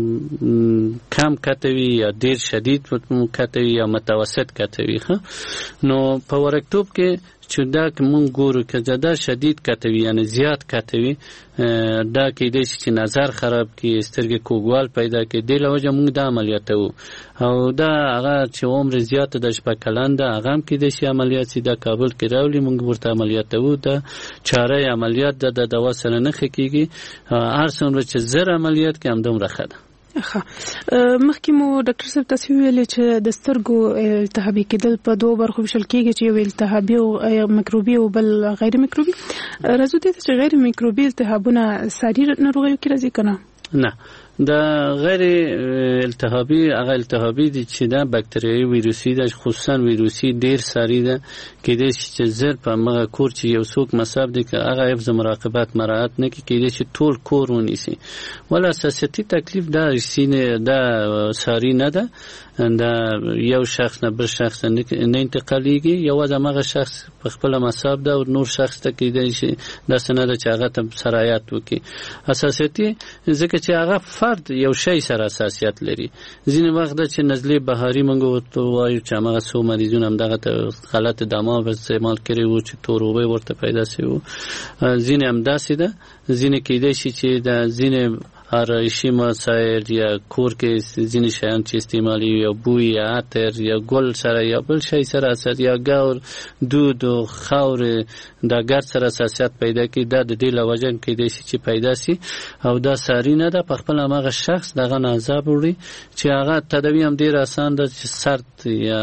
S8: کم کته وي یا ډېر شدید کته وي یا متوسط کته وي. نو په ورکتوب کې چې دا مونږ ګورو که دا شدید کته وي یعنی زیات کته وي، دا کېدای شي چې نظر خراب کړي، سترګې کوږوال پیدا کړي، دې له وجې مونږ دا عملیات کوو. او دا هغه چې عمر زیاته ده شپږ کلن ده هغه هم کېدای شي عملیات شي، دا کابل کې راولي مونږ ورته عملیات کوو. دا چاره عملیات ده د دوا سره نه ښه کېږي، هر څومره چې زر عملیات کې همدومره ښه ده.
S5: ښه مخکې مو ډاکټر صاحب تاسو ویلې چې د سترګو التهابي کېدل په دوه برخو ویشل کېږي چې یو التهابي او میکروبي او بل غیر میکروبي. راځو دې چې غیر میکروبي التهابونه ساري ناروغیو کې راځي کنه؟
S8: نه، دا غیر التهابي هغه التهابي دي چې دا باکتریایي ویروسي ده، خصوصا ویروسي ډیر ساري ده، کېدای شي چې زر په هغه کور چې یو څوک مصاب دي که هغه حفظ مراقبت مراعات نه کړي کېدای شي ټول کور ونیسي. ولا اساسي تکلیف دا رسینه دا ساري نه ده، دا یو شخص نه بل شخص نه انتقالیږي، یوازې هغه شخص په خپل مصاب ده او نور شخص ته کېدای شي دا څه نه ده چې هغه ته سرایت وکړي. اساسي ځکه چې هغه فرد یو شی سره اساسیت لري. ځینې وخت ده چې نزلې بهاري موږ ورته وایو چې هماغه څو مریضونه همدغه ته غلط دماغ استعمال کړی وو چې توروبۍ ورته پیدا شوی وو. ځینې همداسې ده، ځینې کېدای شي چې د ځینې آرایشي مسایل یا کور کې ځینې شیان چې استعمالي یا بوی یا عطر یا ګل سره یا بل شی سره اثر یا ګور دود او خاورې دا ګرد سره اساسیت پیدا کړي، دا د دې له وجې کېدای شي چې پیدا شي. او دا ساري نه ده، په خپل هماغه شخص دغه نه عذاب وړي چې هغه تداوي هم ډېر اسان ده چې سرد یا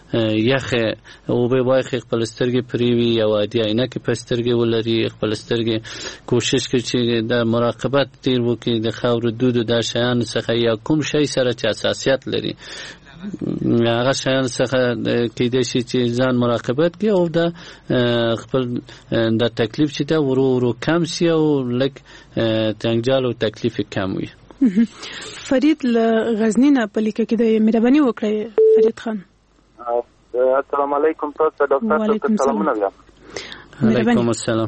S8: یخې اوبه واخلي، خپل سترګې پرېوي یا عادي عینکې په سترګې ولري، خپل سترګې کوشش کوي چې د مراقبت ډېر وکړي د خاورو دودو دا شیان څخه یا کوم شی سره چې اساسیت لري هغه شیان څخه کېدای شي چې ځان مراقبت کړي او د خپل د تکلیف چې دا ورو ورو کم شي او لږ جنجال او تکلیف کم وي.
S5: فرید له غزني نه په لیکه کې د مهرباني وکړئ فرید خان.
S14: السلام علیکم تاسو ډاکټر صاحب سلامونه وایم.
S8: علیکم السلام.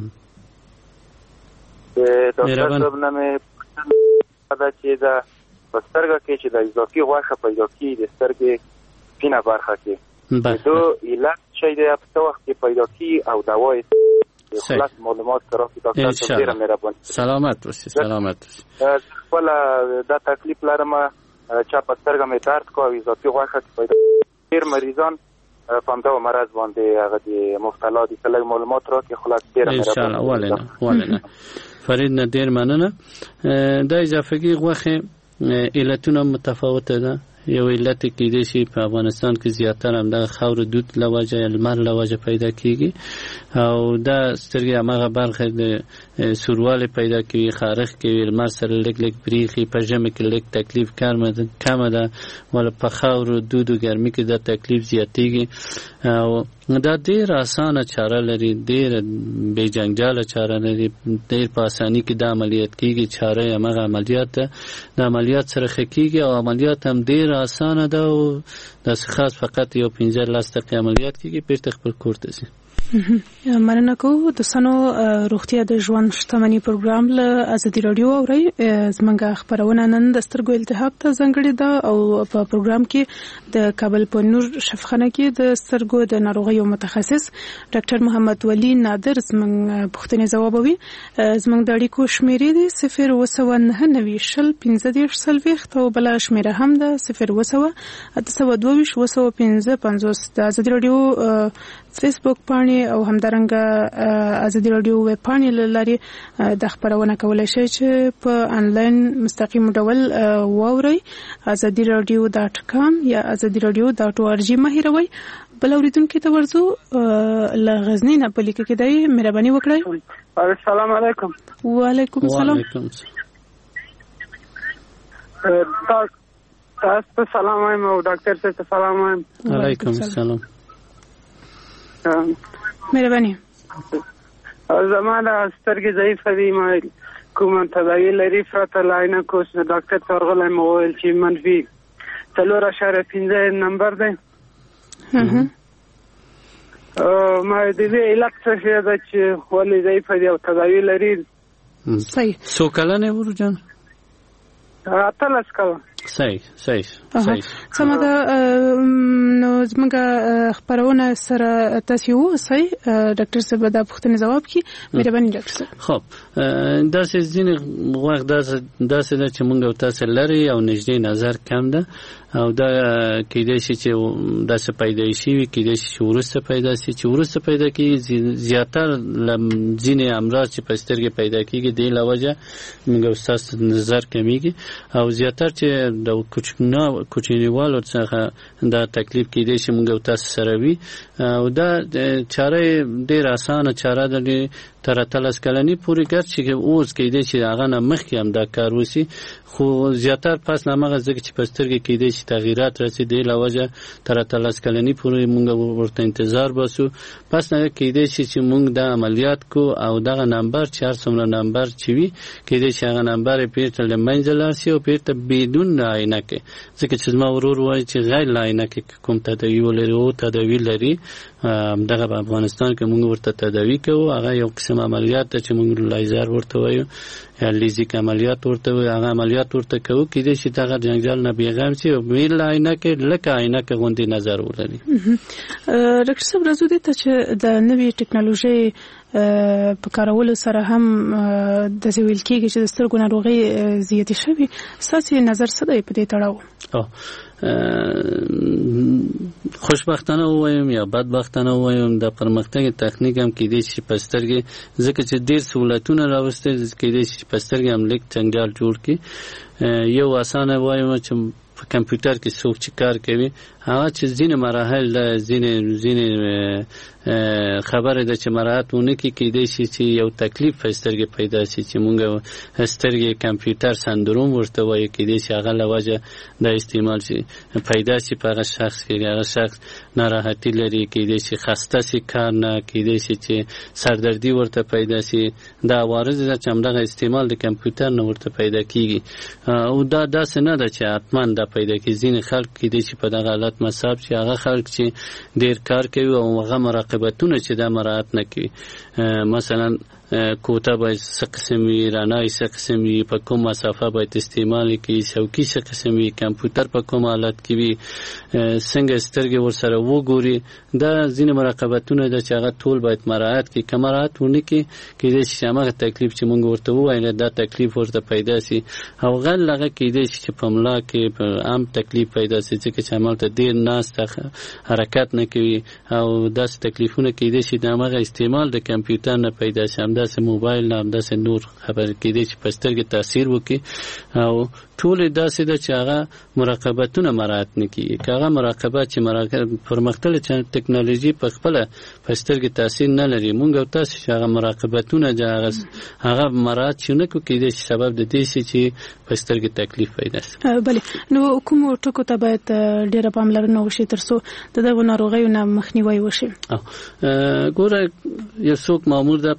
S14: ډاکټر صاحب نامه دا چې دا سترګه کې چې د اضافي غوښه پیدا کیږي د سترګې پینه برخه کې دو علاج شي د په وخت کې پیدا کیږي او دواي خلاص معلومات راکړي ډاکټر صاحب ډیر مهربان.
S8: سلامت اوسئ. سلامت اوسئ.
S14: خپل دا تکلیف لرم چې په سترګه مې درد کوي اضافي غوښه پیدا ډیر مریضان فهمته مرز باندې هغه د مبتلا دي کله معلومات راکړي خلاص ډیر مهربان. ان شاء الله ولنه
S8: ولنه فرید نه ډیر مننه. دا اضافي غوښه علتونه متفاوته ده. یو علت کېدای شي په افغانستان کې زیاتره هم د خاور دود له وجې لمر له وجې پیدا کیږي او دا سترګې هماغه برخه د سورواله پیدا کوي، خارښ کوي، لمر سره لږ لږ بریښي، په ژمي کې لږ تکلیف کمه ده ول په خاور دود او ګرمي کې دا تکلیف زیاتېږي. او دا ډېر اسانه چاره لري، ډېر بې جنجاله چاره لري، ډېر په اساني کې دا عملیات کېږي. چاره هماغه عملیات ده، د عملیات سره ښه کېږي او عملیات هم ډېر اسانه ده او داسې خاص فقط یو پنځه لس دقیقې عملیات کېږي بیرته خپل کور ته ځي.
S5: مننه کوم د سنو روغتیا د ژوند شتمنۍ پروګرام له ازادي رادیو اوري زمونږ خبرونه نن د سترګو التهاب ته ځانګړې ده او په پروګرام کې د کابل په نور شفاخانه کې د سترګو د ناروغیو متخصص ډاکټر محمد ولی نادر زمونږ پوښتنې ځوابوي. زمونږ د اړیکو شمیرې دي صفر اووه سوه نهه نوي شل پنځه دېرش څلوېښت او بله شمیره هم ده صفر اووه سوه اته سوه دوه ویشت اووه سوه پنځه پنځوس. د ازادي رادیو فیسبوک پاڼې او همدارنګه ازادي رادیو ویب پاڼې له لارې د خبرونه کولای شئ چې په انلاین مستقیم ډول واورئ ازادي رادیو ډاټ کام یا ازادي رادیو ډاټ او ار جی مه هېروئ. بل اورېدونکي ته ورځو له غزني نه په لیکه کې دی مهرباني وکړئ.
S15: السلام علیکم.
S5: وعلیکم السلام.
S15: تاسو ته سلام وایم او ډاکټر ته سلام وایم.
S8: وعلیکم السلام.
S5: مهرباني.
S15: زمانه سترګې ضعیفه دي ما کوم تداوی لري فرته لاینه کوس ډاکټر ته ورغلی مو ویل چې منفي څلور اعشاریه پنځه نمبر دی. ما د دې علت څه شی ده چې ولې ضعیفه دي او تداوی لري.
S5: صحیح.
S8: څو کلن یې ورجان؟
S15: اتلس کلن.
S8: صحیح صحیح صحیح.
S5: سمه ده. نو زموږ خبرونه سره تاسو اوسئ ډاکټر صاحب دا پوښتنې ځواب کړي. مهرباني ډاکټر صاحب.
S8: خب داسې ځینې وخت داسې ده چې موږ او تاسو لري او نږدې نظر کم ده او دا کېدای شي چې داسې پیدا شي وي کېدای شي چې وروسته پیدا شي چې وروسته پیدا کېږي. زیاتره ځینې امراض چې په سترګې پیدا کېږي دې له وجه موږ او تاسو نظر کمیږي او زیاتره چې د کوچنیوالو څخه دا تکلیف کېدای شي موږ او تاسو سره وي او دا چاره ډېره اسانه چاره ده تر اتلس کلنۍ پورې ګرچې اوس کېدای شي هغه نه مخکې هم دا کار وشي خو زیاتره پس له هماغه ځکه چې په سترګې کېدای شي تغییرات راسي دې له وجه تر اتلس کلنۍ پورې موږ ورته انتظار باسو. پس نه کېدای شي چې موږ دا عملیات کو او دغه نمبر چې هر څومره نمبر چې وي کېدای شي هغه نمبر یې بیرته له منځه لاړ شي او بیرته بدون عینکې ځکه چې زما ورور وایي چې غیر له عینکې کوم تداوي ولري او تداوي لري دغه په افغانستان کې موږ ورته تداوي کوو. هغه یو قسم عملیات ته چې موږ لیزر ورته وایو یا لیزیک عملیات ورته وایو هغه عملیات ورته کوو کېدای شي دغه جنجال نه بېغم شي او بېل عینکې لکه عینکې غوندې نظر ولري.
S5: ډاکټر صاحب راځو دې ته چې د نوې ټکنالوژۍ په کارولو سره هم داسې ویل کېږي چې د سترګو ناروغۍ زیاتې شوي. ستاسې نظر څه دی په دې تړاو؟
S8: خوشبختانه ووایم یا بدبختانه ووایم د پرمختګ تخنیک هم کېدای شي په سترګې ځکه چې ډېر سهولتونه راوستی کېدای شي په سترګې هم لږ جنجال جوړ کړي. یو اسانه وایم چې په کمپیوټر کې څوک چې کار کوي هغه چې ځینې مراحل ده ځینې ځینې خبره ده چې مراعات ونه کړي کېدای شي چې یو تکلیف په سترګې پیدا شي چې مونږ سترګې کمپیوټر سندروم ورته وایو کېدای شي هغه له وجه دا استعمال شي پیدا شي په هغه شخص کې هغه شخص ناراحتي لري کېدای شي خسته شي کار نه کېدای شي چې سردردي ورته پیدا شي. دا عوارض ده چې همدغه استعمال د کمپیوټر نه ورته پیدا کېږي او دا داسې نه ده چې حتما دا پیدا کېږي. ځینې خلک کېدای شي په دغه حالت مصاب شي هغه خلک چې ډېر کار کوي او هغه مراقبتونه چې دا مراعات نه کوي مثلا کوټه باید څه قسم وي رڼا څه قسم وي په کوم مسافه باید استعمال کړي څوکۍ څه قسم وي کمپیوټر په کوم حالت کې وي څنګه سترګې ورسره وګوري دا ځینې مراقبتونه ده چې هغه ټول باید مراعات کړي که مراعات ونه کړي کېدای شي هماغه تکلیف چې موږ ورته ووایو دا تکلیف ورته پیدا شي او غل هغه کېدای شي چې په ملا کې په عام تکلیف پیدا شي ځکه چې همالته ډېر ناسته حرکت نه کوي او داسې تکلیفونه کېدای شي د هماغه استعمال د کمپیوټر نه پیدا شي همداسې موبایل نه همداسې نور خبر کېدای چې په سترګې تاثیر وکړي او ټول داسې ده چې هغه مراقبتونه مراعات نه کیږي که هغه مراقبت چې پرمختللې ټکنالوژي په خپله په سترګې تاثیر نه لري مونږ او تاسو چې هغه مراقبتونه هغه مراعات چې نه کړو کېدای شي سبب د دې شي چې په سترګې تکلیف پیدا شي.
S5: بلې نو کومو ټکو ته باید ډېره پاملرنه وشي تر څو د دغو ناروغیو نه مخنیوی وشي؟
S8: ګوره یو څوک مامور ده په شعبه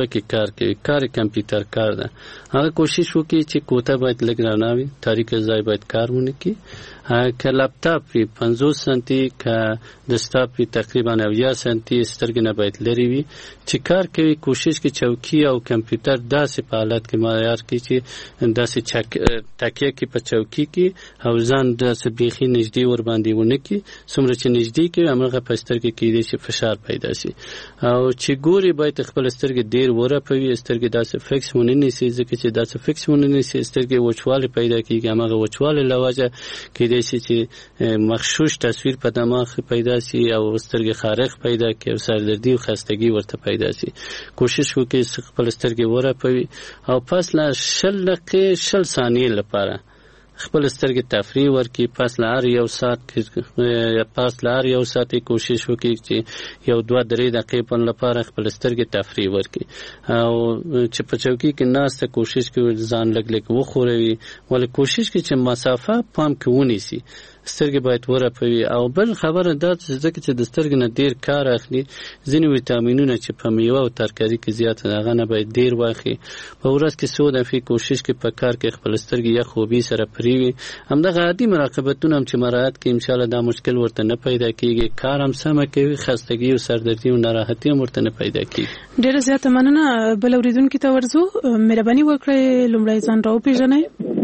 S8: کې کار کوي کار کمپیوټر کار ده هغه کوشش وکړي چې کوټه باید لږ رڼا وي تاریک ځای باید کار ونه کړي که لپټاپ وي پنځوس سانتي که ډیسکټاپ وي تقریبا اویا سانتي سترګې نه باید لرې وي چې کار کوي کوشش کې چوکۍ او کمپیوټر داسې په حالت کې معیار کړي چې داسې تکیه کې په چوکۍ کې او ځان داسې بیخي نږدې ورباندې ونه کړي څومره چې نږدې کوي هماغه په سترګې کېدای شي فشار پیدا شي او چې ګوري باید خپل سترګې ډېر ورپوي سترګې داسې فکس ونه نیسي ځکه چې داسې فکس ونه نیسي سترګې وچوالی پیدا کېږي هماغه وچوالی له وجه کېدای شي چې مغشوش تصویر په دماغ پیدا شي او سترګې خارق پیدا کړي او سردردي او خستګي ورته پیدا شي کوشش وکړي خپل سترګې ورپوي او پس له شل دقیقې شل ثانیې لپاره خپل سترګې تفریح ورکړي پس له هر یو ساعت پس له هر یو ساعت کوشش وکړي چې یو دوه درې دقیقې په لپاره خپل سترګې تفریح ورکړي او چې په چوکۍ کې ناسته کوشش کوي ځان لږ لږ وښوروي ولې کوشش کوي چې مسافه پام کې ونیسي سترګې باید ورپوي او بل خبره دا چې ځکه چې د سترګې نه ډېر کار اخلي ځینې ویټامینونه چې په میوه او ترکاري کې زیات هغه نه باید ډېر واخلي په ورځ کې څو دفعې کوشش کوي په کار کې خپل سترګې یا خوبي سره پرې وي همدغه عادي مراقبتونه هم چې مراعات کړي انشاءالله دا مشکل ورته نه پیدا کېږي کار هم سمه کوي خستګي او سردردي او ناراحتي هم ورته نه پیدا کېږي
S5: ډېره زیاته مننه بل اورېدونکي ته ورځو مهرباني وکړئ لومړی ځان راوپېژنئ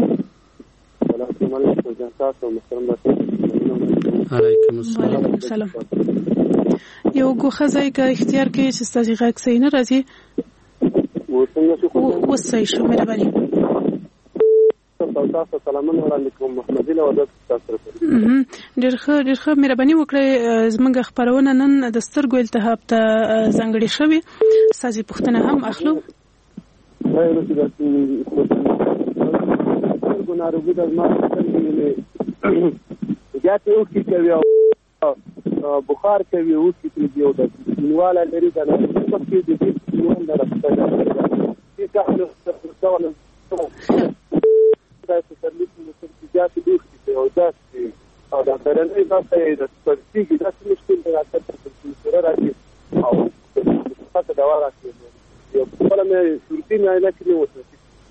S8: علیکم السلام
S5: یو ګوښه ځای که اختیار کوي چې ستاسې غږ صحیح نه راځي اوس صحیح شو مهرباني ډېر ښه ډېر ښه مهرباني وکړئ زموږ خپرونه نن د سترګو التهاب ته ځانګړې شوې ستاسې پوښتنه هم اخلو
S10: ناروغي د زما زیاتې اوښکې کوي او بخار کوي اوښکې ترې یو د سپینوالی لري د ناروغي پکې د دې سپینوال نه راڅخه دې کار ډول دا سپرلیک نو زیاتې اوښکې کوي او داسې او دا درنې داسې د سپرلیکې داسې مشکل دی راته سره راځي او څه دوا راکړي یو خپله مې صورتي معاینه کې مې وکړه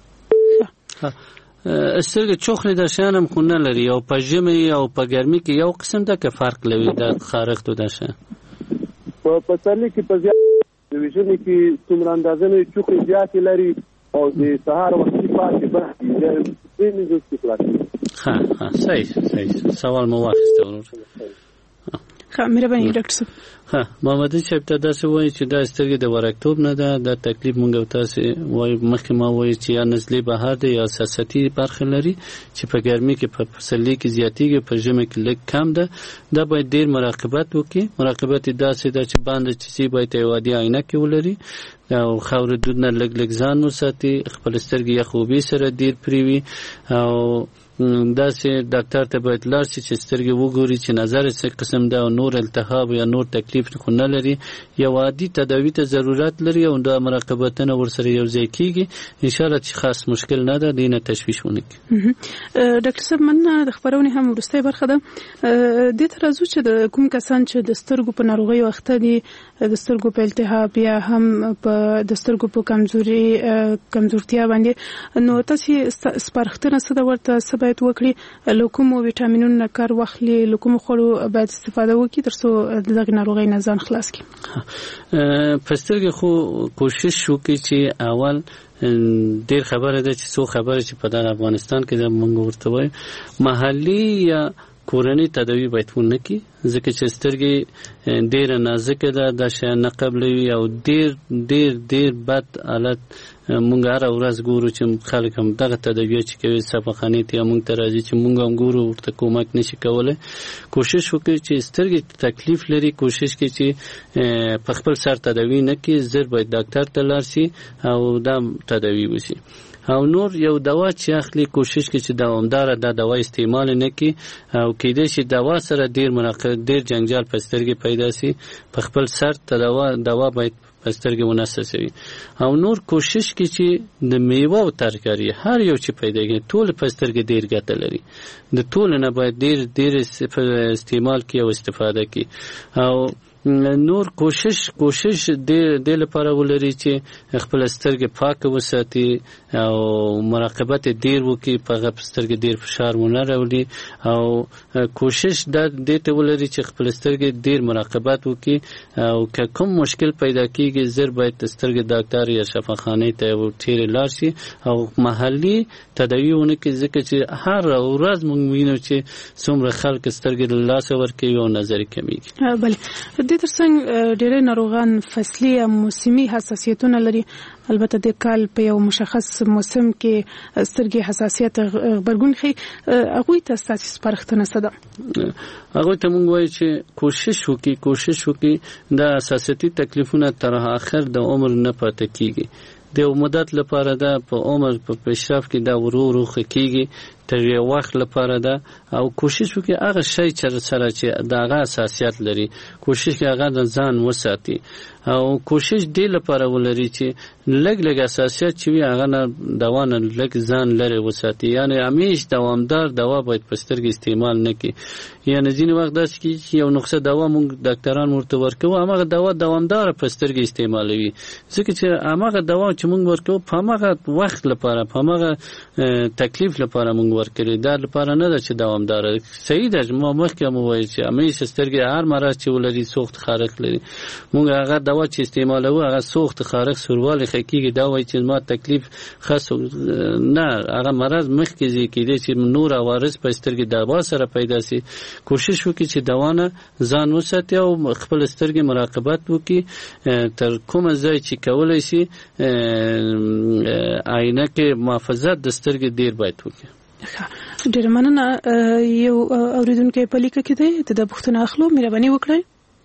S8: سترګې چوخلې د شیان هم خو نه لري او په ژمي او په ګرمي کې یو قسم ده که فرق لري د خارښتو د شیان
S10: په پسرلي کې په زیات د ژمي کې څومره اندازه نه چوخې زیاتې لري او د سهار وختي پاتې بحثي د دې مېزو کې خلاصي
S8: ها ها صحیح صحیح سوال مو واخیسته ورور
S5: ښه مهرباني ډاکټر صاحب
S8: ها محمد صاحب ته داسې وایي چې دا سترګې د وړکتوب نه ده دا تکلیف مونږ او تاسې وایي مخکې ما وایي چې یا نزلې بهر دی یا حساسیتي برخه لري چې په ګرمۍ کې په پسرلي کې زیاتېږي په ژمي کې لږ کم ده دا باید ډېر مراقبت وکړي مراقبت یې داسې ده چې باندې چیزې باید یو عادي عینه کې ولري او خاورې دود نه لږ لږ ځان وساتي خپل سترګې یا خوبي سره ډېر پرېوي او داسې ډاکټر ته باید لاړ شي چې سترګې وګوري چې نظر څه قسم ده او نور التهاب یا نور تکلیف خو نه لري یو عادي تداوي ته ضرورت لري او دا مراقبتونه ورسره یو ځای کېږي انشاءالله چې خاص مشکل نه ده دې نه تشویش ونه کړي
S5: ډاکټر صاحب مننه د خپرونې هم وروستۍ برخه ده دې ته راځو چې د کوم کسان چې د سترګو په ناروغیو اخته دي د سترګو په التهاب یا هم په د سترګو په کمزوري کمزورتیا باندې نو تاسې سپارښتنه څه ده ورته څه باید وکړي له کومو ویټامینونو نه کار واخلي له کومو خوړو باید استفاده وکړي تر څو د دغې ناروغۍ نه ځان خلاص کړي
S8: په سترګې خو کوشش وکړي چې اول ډېر خبره ده چې څو خبره چې په دغه افغانستان کې د موږ ورته وایو محلي یا کورنۍ تداوی باید ونه کړي ځکه چې سترګې ډېره نازکه ده دا شیان نه قبلوي او ډېر ډېر ډېر بد حالت مونږ هره ورځ ګورو چې خلک هم دغه تداوی چې کوي سبخانې ته مونږ ته راځي چې مونږ هم ګورو ورته کومک نشي کولی کوشش وکړي چې سترګې تکلیف لري کوشش کوي چې په خپل سر تداوی نه کړي زر باید ډاکټر ته لاړ شي او دا تداوی وشي او نور یو دوا چې اخلي کوشش کوي چې دوامداره دا دوا استعمال نه کړي او کېدای شي دوا سره ډېر مناقض ډېر جنجال په سترګې پیدا شي په خپل سر ته دوا دوا باید په سترګې ونسوي او نور کوشش کوي چې د میوه او ترکاري هر یو چې پیدا کړي ټول په سترګې ډېر ګټه لري د ټول نه باید ډېر ډېر استعمال کړي او استفاده کړي او نور کوشش کوشش د د لپاره ولري چې خپل سترګې پاک وساتي او مراقبت ډیر وکړي، په سترګې ډیر فشار ونه راوړي، او کوشش د دې ته ولري چې خپل سترګې ډیر مراقبت وکړي، او که کوم مشکل پیدا کیږي زر باید سترګې ډاکټر یا شفاخانه ته ورتیر لاړ شي او محلي تداوی ونه کې، ځکه چې هر ورځ موږ وینو چې څومره خلک سترګې له لاسه ورکوي او نظر کمیږي.
S5: بله د دې ترڅنګ ډېری ناروغان فصلي یا موسمي حساسیتونه لري. البته د کال په یو مشخص موسم کې سترګې حساسیت غبرګون ښیي. هغوی ته ستاسو سپارښتنه څه ده؟
S8: هغوی ته موږ وایو چې کوشش وکړي کوشش وکړي د حساسیتي تکلیفونه تر آخر د عمر نه پاتې کیږي. د یو مدت لپاره ده، په عمر په پیشرفت کې دا ورو ورو ښه کیږي، تر یو وخت لپاره ده، او کوشش وکړي هغه شی چې سره چې د هغه حساسیت لري کوشش وکړي هغه د ځان وساتي، او کوشش دې لپاره ولري چې لږ لږ حساسیت چې وي هغه نه دوا نه لږ ځان لرې وساتي. یعنې همیش دوامدار دوا باید په سترګې استعمال نه کړي. یعنې ځینې وخت داسې کېږي چې یو نسخه دوا موږ ډاکټران ورته ورکوو، هماغه دوا دوامداره په سترګې استعمالوي، ځکه چې هماغه دوا چې موږ ورکوو په هماغه وخت لپاره په هماغه تکلیف لپاره موږ ورکړي، دا لپاره نه ده چې دوامداره. صحیح ده، ما مخکې هم وویل چې همیش سترګې هر مرض چې ولري سوخت خارق لري، موږ هغه دوا چې استعمالوو هغه سوخت خارق سوروالی کېږي، دا وایي چې ما تکلیف خاص نه، هغه مرض مخکې زی کېدی چې نور عوارض په سترګې دوا سره پیدا سي. کوشش وکړي چې دوا نه ځان وساتي او خپل سترګې مراقبت وکړي تر کومه ځای چې کولی شي آینه کې محافظت د سترګې ډیر باید وکړي.
S5: ډېره مننه. یو اورېدونکی په لیکه کې دی، د ده پوښتنه اخلو. مهرباني وکړئ.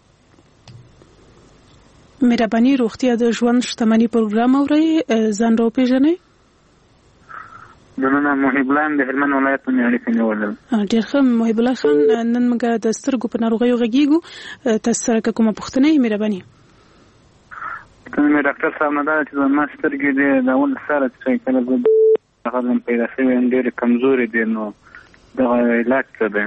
S5: مهرباني روغتیا د ژوند شتمني پروګرام اورئ، ځان را وپېژنئ.
S16: مننه. محب الله یم د هلمند ولایت نه اړیکه نیولم.
S5: ډېر ښه محب الله خان، نن موږ د سترګو په ناروغیو غږیږو. تاسو سره که کومه پوښتنه یې مهرباني؟
S16: مې ډاکټر صاحب نه دا چې زما سترګې دي د اول سره چې کله زه هغه پیدا شوی یم ډېرې کمزورې دي، نو دغه علاج څه دی؟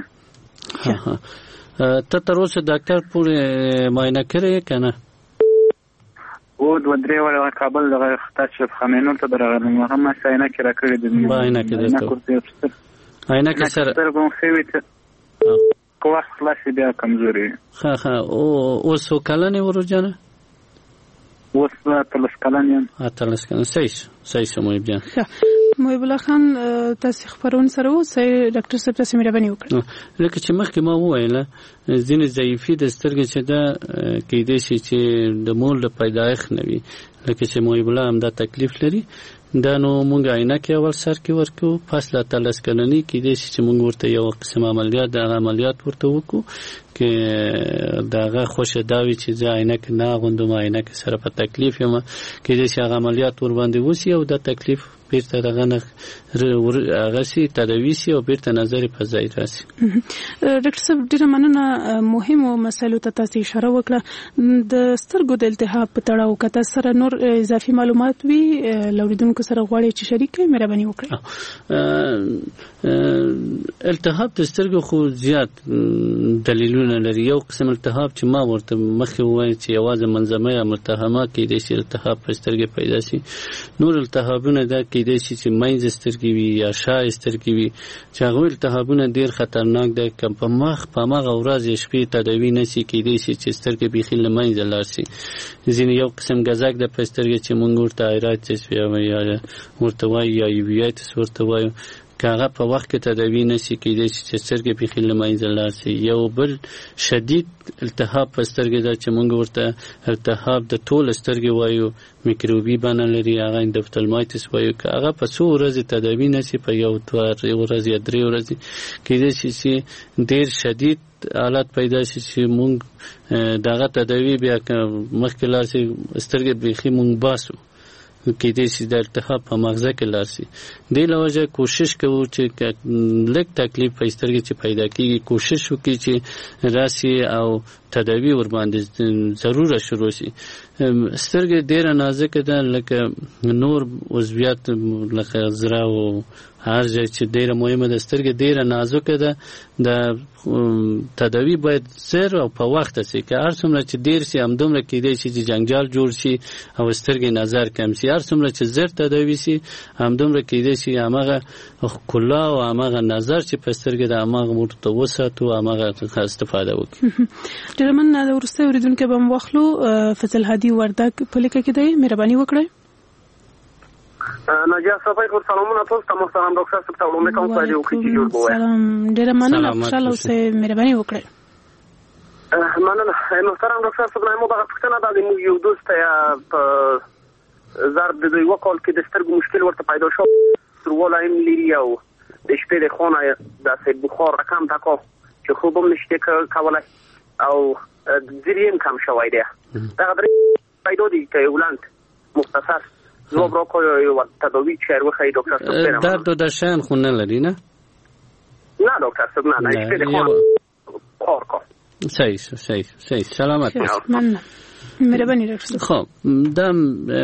S8: ته تر اوسه ډاکټر پورې معاینه کړې یې که نه؟
S16: او دوه درې وړه کابل دغه خطا شفاخانې ته درغلم، هغه ما عینکې راکړې دي.
S8: عینکې درته عینکې سره
S16: سترګو مو ښې وي چې که وخت خلاص شي بیا کمزورې وي.
S8: ښه ښه. اوس څو کلن یې ورورجانه؟
S16: اوس اتلس کلن یم.
S8: اتلس کلن. صحیح صحیح شه محب جان.
S5: محب الله خان، تاسو خبرونه سره اوسئ. ډاکټر صاحب تاسو مهرباني وکړئ.
S8: لکه چې مخکې ما وویله ځینې ضعیفي د سترګې چې ده کېدای شي چې د مور له پیدایښت نه وي، لکه چې محب الله هم دا تکلیف لري، دا نو مونږ عینکې اول سر کې ورکوو، پس له اتلس کلنۍ کېدای شي چې مونږ ورته یو قسم عملیات د هغه عملیات ورته وکړو که د هغه خوښه دا وي چې زه عینکې نه اغوندم، عینکې سره په تکلیف یم، کېدای شي هغه عملیات ورباندې وسي او دا تکلیف بیرته دغه نه هغه سي تداوي سي او بیرته نظر په ځای راسي.
S5: ډاکټر صاحب ډېره مننه. مهمو مسایلو ته تاسو اشاره وکړه. د سترګو د التهاب په تړاو که تاسو سره نور اضافي معلومات وي لاوریدونکو سره غواړئ چې شریک کړئ، مهرباني وکړئ.
S8: التهاب د سترګو خو زیات دلیلونه لري. یو قسم التهاب چې ما ورته مخکې وویل چې یوازې منظمه یا ملتهمه کېدای شي التهاب په سترګې پیدا شي. نور التهابونه دا کېدای شي چې منځ سترګې وي یا شا سترګې وي، چې هغه التهابونه ډېر خطرناک دي. که په مخ په هماغه ورځ یې شپې تداوي نه شي، کېدای شي چې سترګې بیخي له منځه لاړ شي. ځینې یو قسم ګزک ده په سترګې چې موږ ورته آیرایتس یا ورته وایو یا یوویایتس ورته وایو، که هغه په وخت کې تداوي نه شي کېدای شي چې سترګې بیخي له منځه لاړ شي. یو بل شدید التهاب په سترګې ده چې موږ ورته التهاب د ټول سترګې وایو، میکروبي بڼه لري، هغه اندوفتالمایتس وایو. که هغه په څو ورځې تداوي نه شي، په یو ورځ یا درې ورځې کېدای شي چې ډېر شدید حالت پیدا شي چې موږ دغه تداوي بیا مخکې لاړ شي سترګې بیخي موږ باسو، کېدای شي د التهاب په مغزه کې لاړ شي. دې له وجې کوشش کوو چې لږ تکلیف په سترګې چې پیدا کېږي کوشش وکړي چې راسي او تداوي ورباندې ضروره شروع شي. سترګې ډېره نازکه ده لکه نور عضویات لکه زړه او هر ځای چې ډیره مهمه ده سترګې ډیره نازکه ده د تداوی باید زر او په وخت سي که هر څومره چې ډیر سي همدومره کېدای شي چې جنجال جوړ شي او سترګې نظر کم سي هر څومره چې زر تداوی سي همدومره کېدای شي همغه کلا او همغه نظر چې په سترګې د همغه مرته وساتو همغه استفاده وکړي.
S5: ډیرمن د ورسته اوریدونکو به مخلو فضل هادي وردک په لیکه کې دی مهرباني وکړئ.
S10: ناجیه صفای خو سلامونه تاسو ته محترم ډاکټر صاحب ته وړاندې کوم ځای یو کې جوړ وای.
S5: سلام ډیر مننه خوشاله اوسئ مهرباني وکړئ.
S10: مننه محترم ډاکټر صاحب نو دا پښتنه د موږ یو دوست یا په زرد د یو کال کې د سترګو مشکل ورته پیدا شو ترول ایم لري او د شپې د خونه د سې بخار رقم تاکو چې خوب هم نشته کولای او ځریم کم شوی دی دا غوړي پیدا دي چې ولانت مختصر زو برو کو یو تداوی چیرې وخی ډاکټر صاحب
S8: درد د شان خونه لري نه
S10: نه ډاکټر صاحب نه نه شپې د خونه کار کو
S8: صحیح صحیح صحیح سلامت
S5: مننه مهرباني ډاکټر
S8: خب دم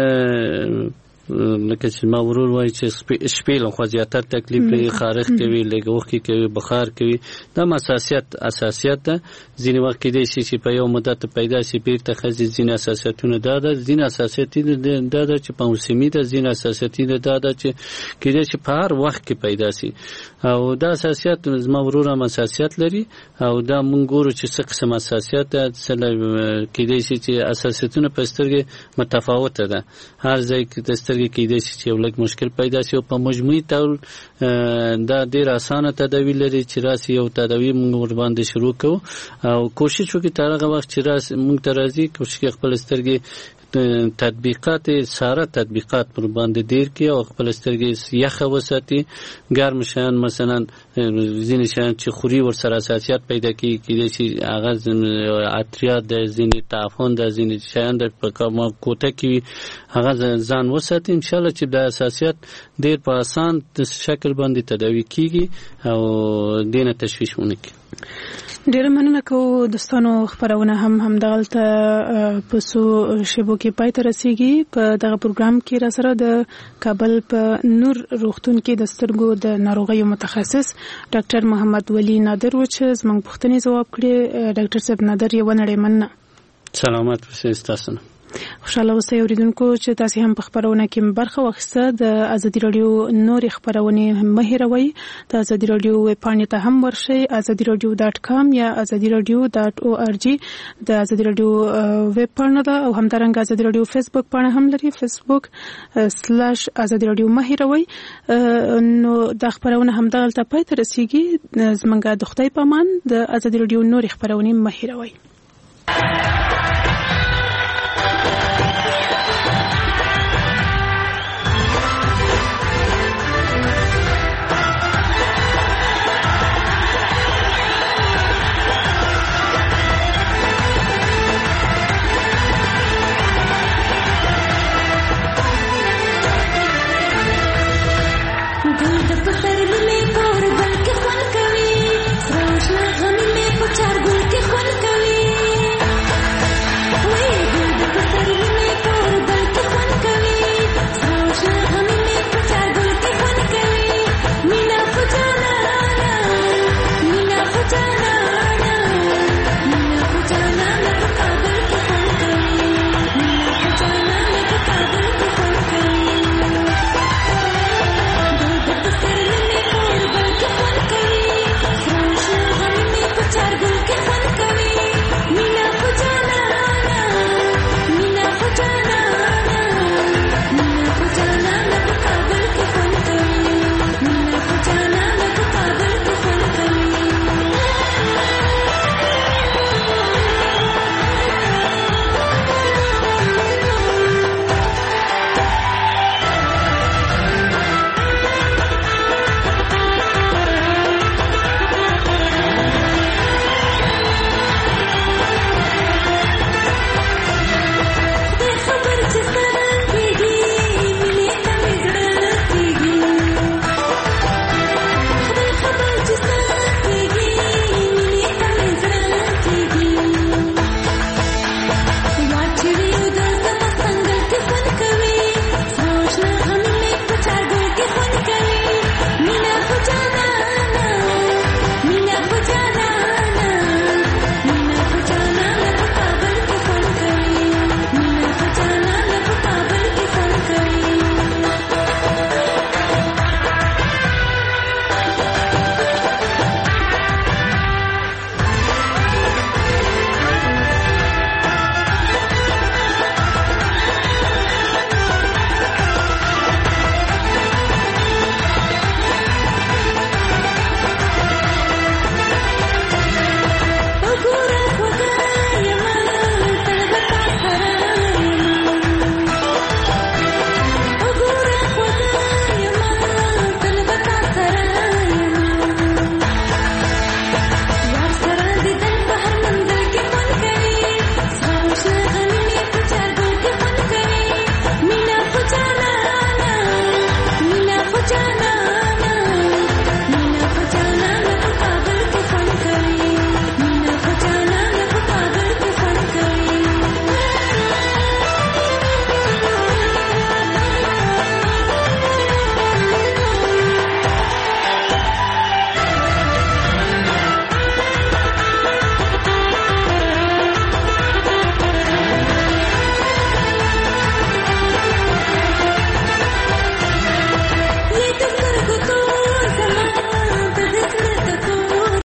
S8: لکه چې ما ورور وایي چې شپې له خو زیاتره تکلیف لري خارښ کوي لګوخي کوي بخار کوي دا حساسیت اساسیت ده ځینې وخت کې د شي په یو مدت پیدا شي بیرته خزي ځینې اساسیتونه دا ده ځینې اساسیتي دا ده چې په موسمي ده ځینې اساسیتي دا ده چې کېدای شي په هر وخت کې پیدا شي او دا اساسیت زما ورور هم اساسیت لري او دا مونږ ګورو چې څه قسم اساسیت ده کېدای شي چې اساسیتونه په سترګې متفاوته ده هر ځای کې د سترګې کې د شي یو لږ مشکل پیدا شي او په مجموعي ډول دا ډیر اسانه تداوی لري چې راسي یو تداوی موږ ور باندې شروع کوو او کوشش وکړو تر هغه وخت چې راس موږ ته راځي کوشش خپل سترګې تطبیقات ساره تطبیقات پر باندې دیر کی او خپل سترګې یخه وساتي ګرم شان مثلا ځینې شان چې خوري ور سره اساسیت پیدا کی کېږي چې هغه اتریاد د ځینې تعفن د ځینې شان د پکما کوټه کی هغه ځان وساتي ان شاء الله چې د اساسیت ډیر په آسان شکل باندې تداوی کیږي او دینه تشویش ونه کی.
S5: ډیر مننه کوم دوستانو خبرونه هم هم دغلته په سو شبو کې پای ته رسیدي په دغه پروګرام کې را سره د کابل په نور روغتون کې د سترګو د ناروغیو متخصص ډاکټر محمد ولی نادر و چې زموږ پوښتنې ځواب کړي. ډاکټر صاحب نادر یو نړۍ مننه.
S8: سلامات اوسئ تاسو.
S5: خوشاله اوسئ اوریدونکو چې تاسو هم په خبرونه کې برخه واخیسته. د ازادي رادیو نور خبرونه مه هېروئ. د ازادي رادیو ویب پاڼې ته هم ورشئ ازادي رادیو ډاټ کام یا ازادي رادیو ډاټ او ار جی د ازادي رادیو ویب پاڼه ده او همدارنګه ازادي رادیو فیسبوک پاڼه هم لري فیسبوک سلاش ازادي رادیو مه هېروئ. نو د خبرونه هم دغلته پای ته رسیږي. زمونږ د خدای په امان د ازادي رادیو نور خبرونه مه هېروئ.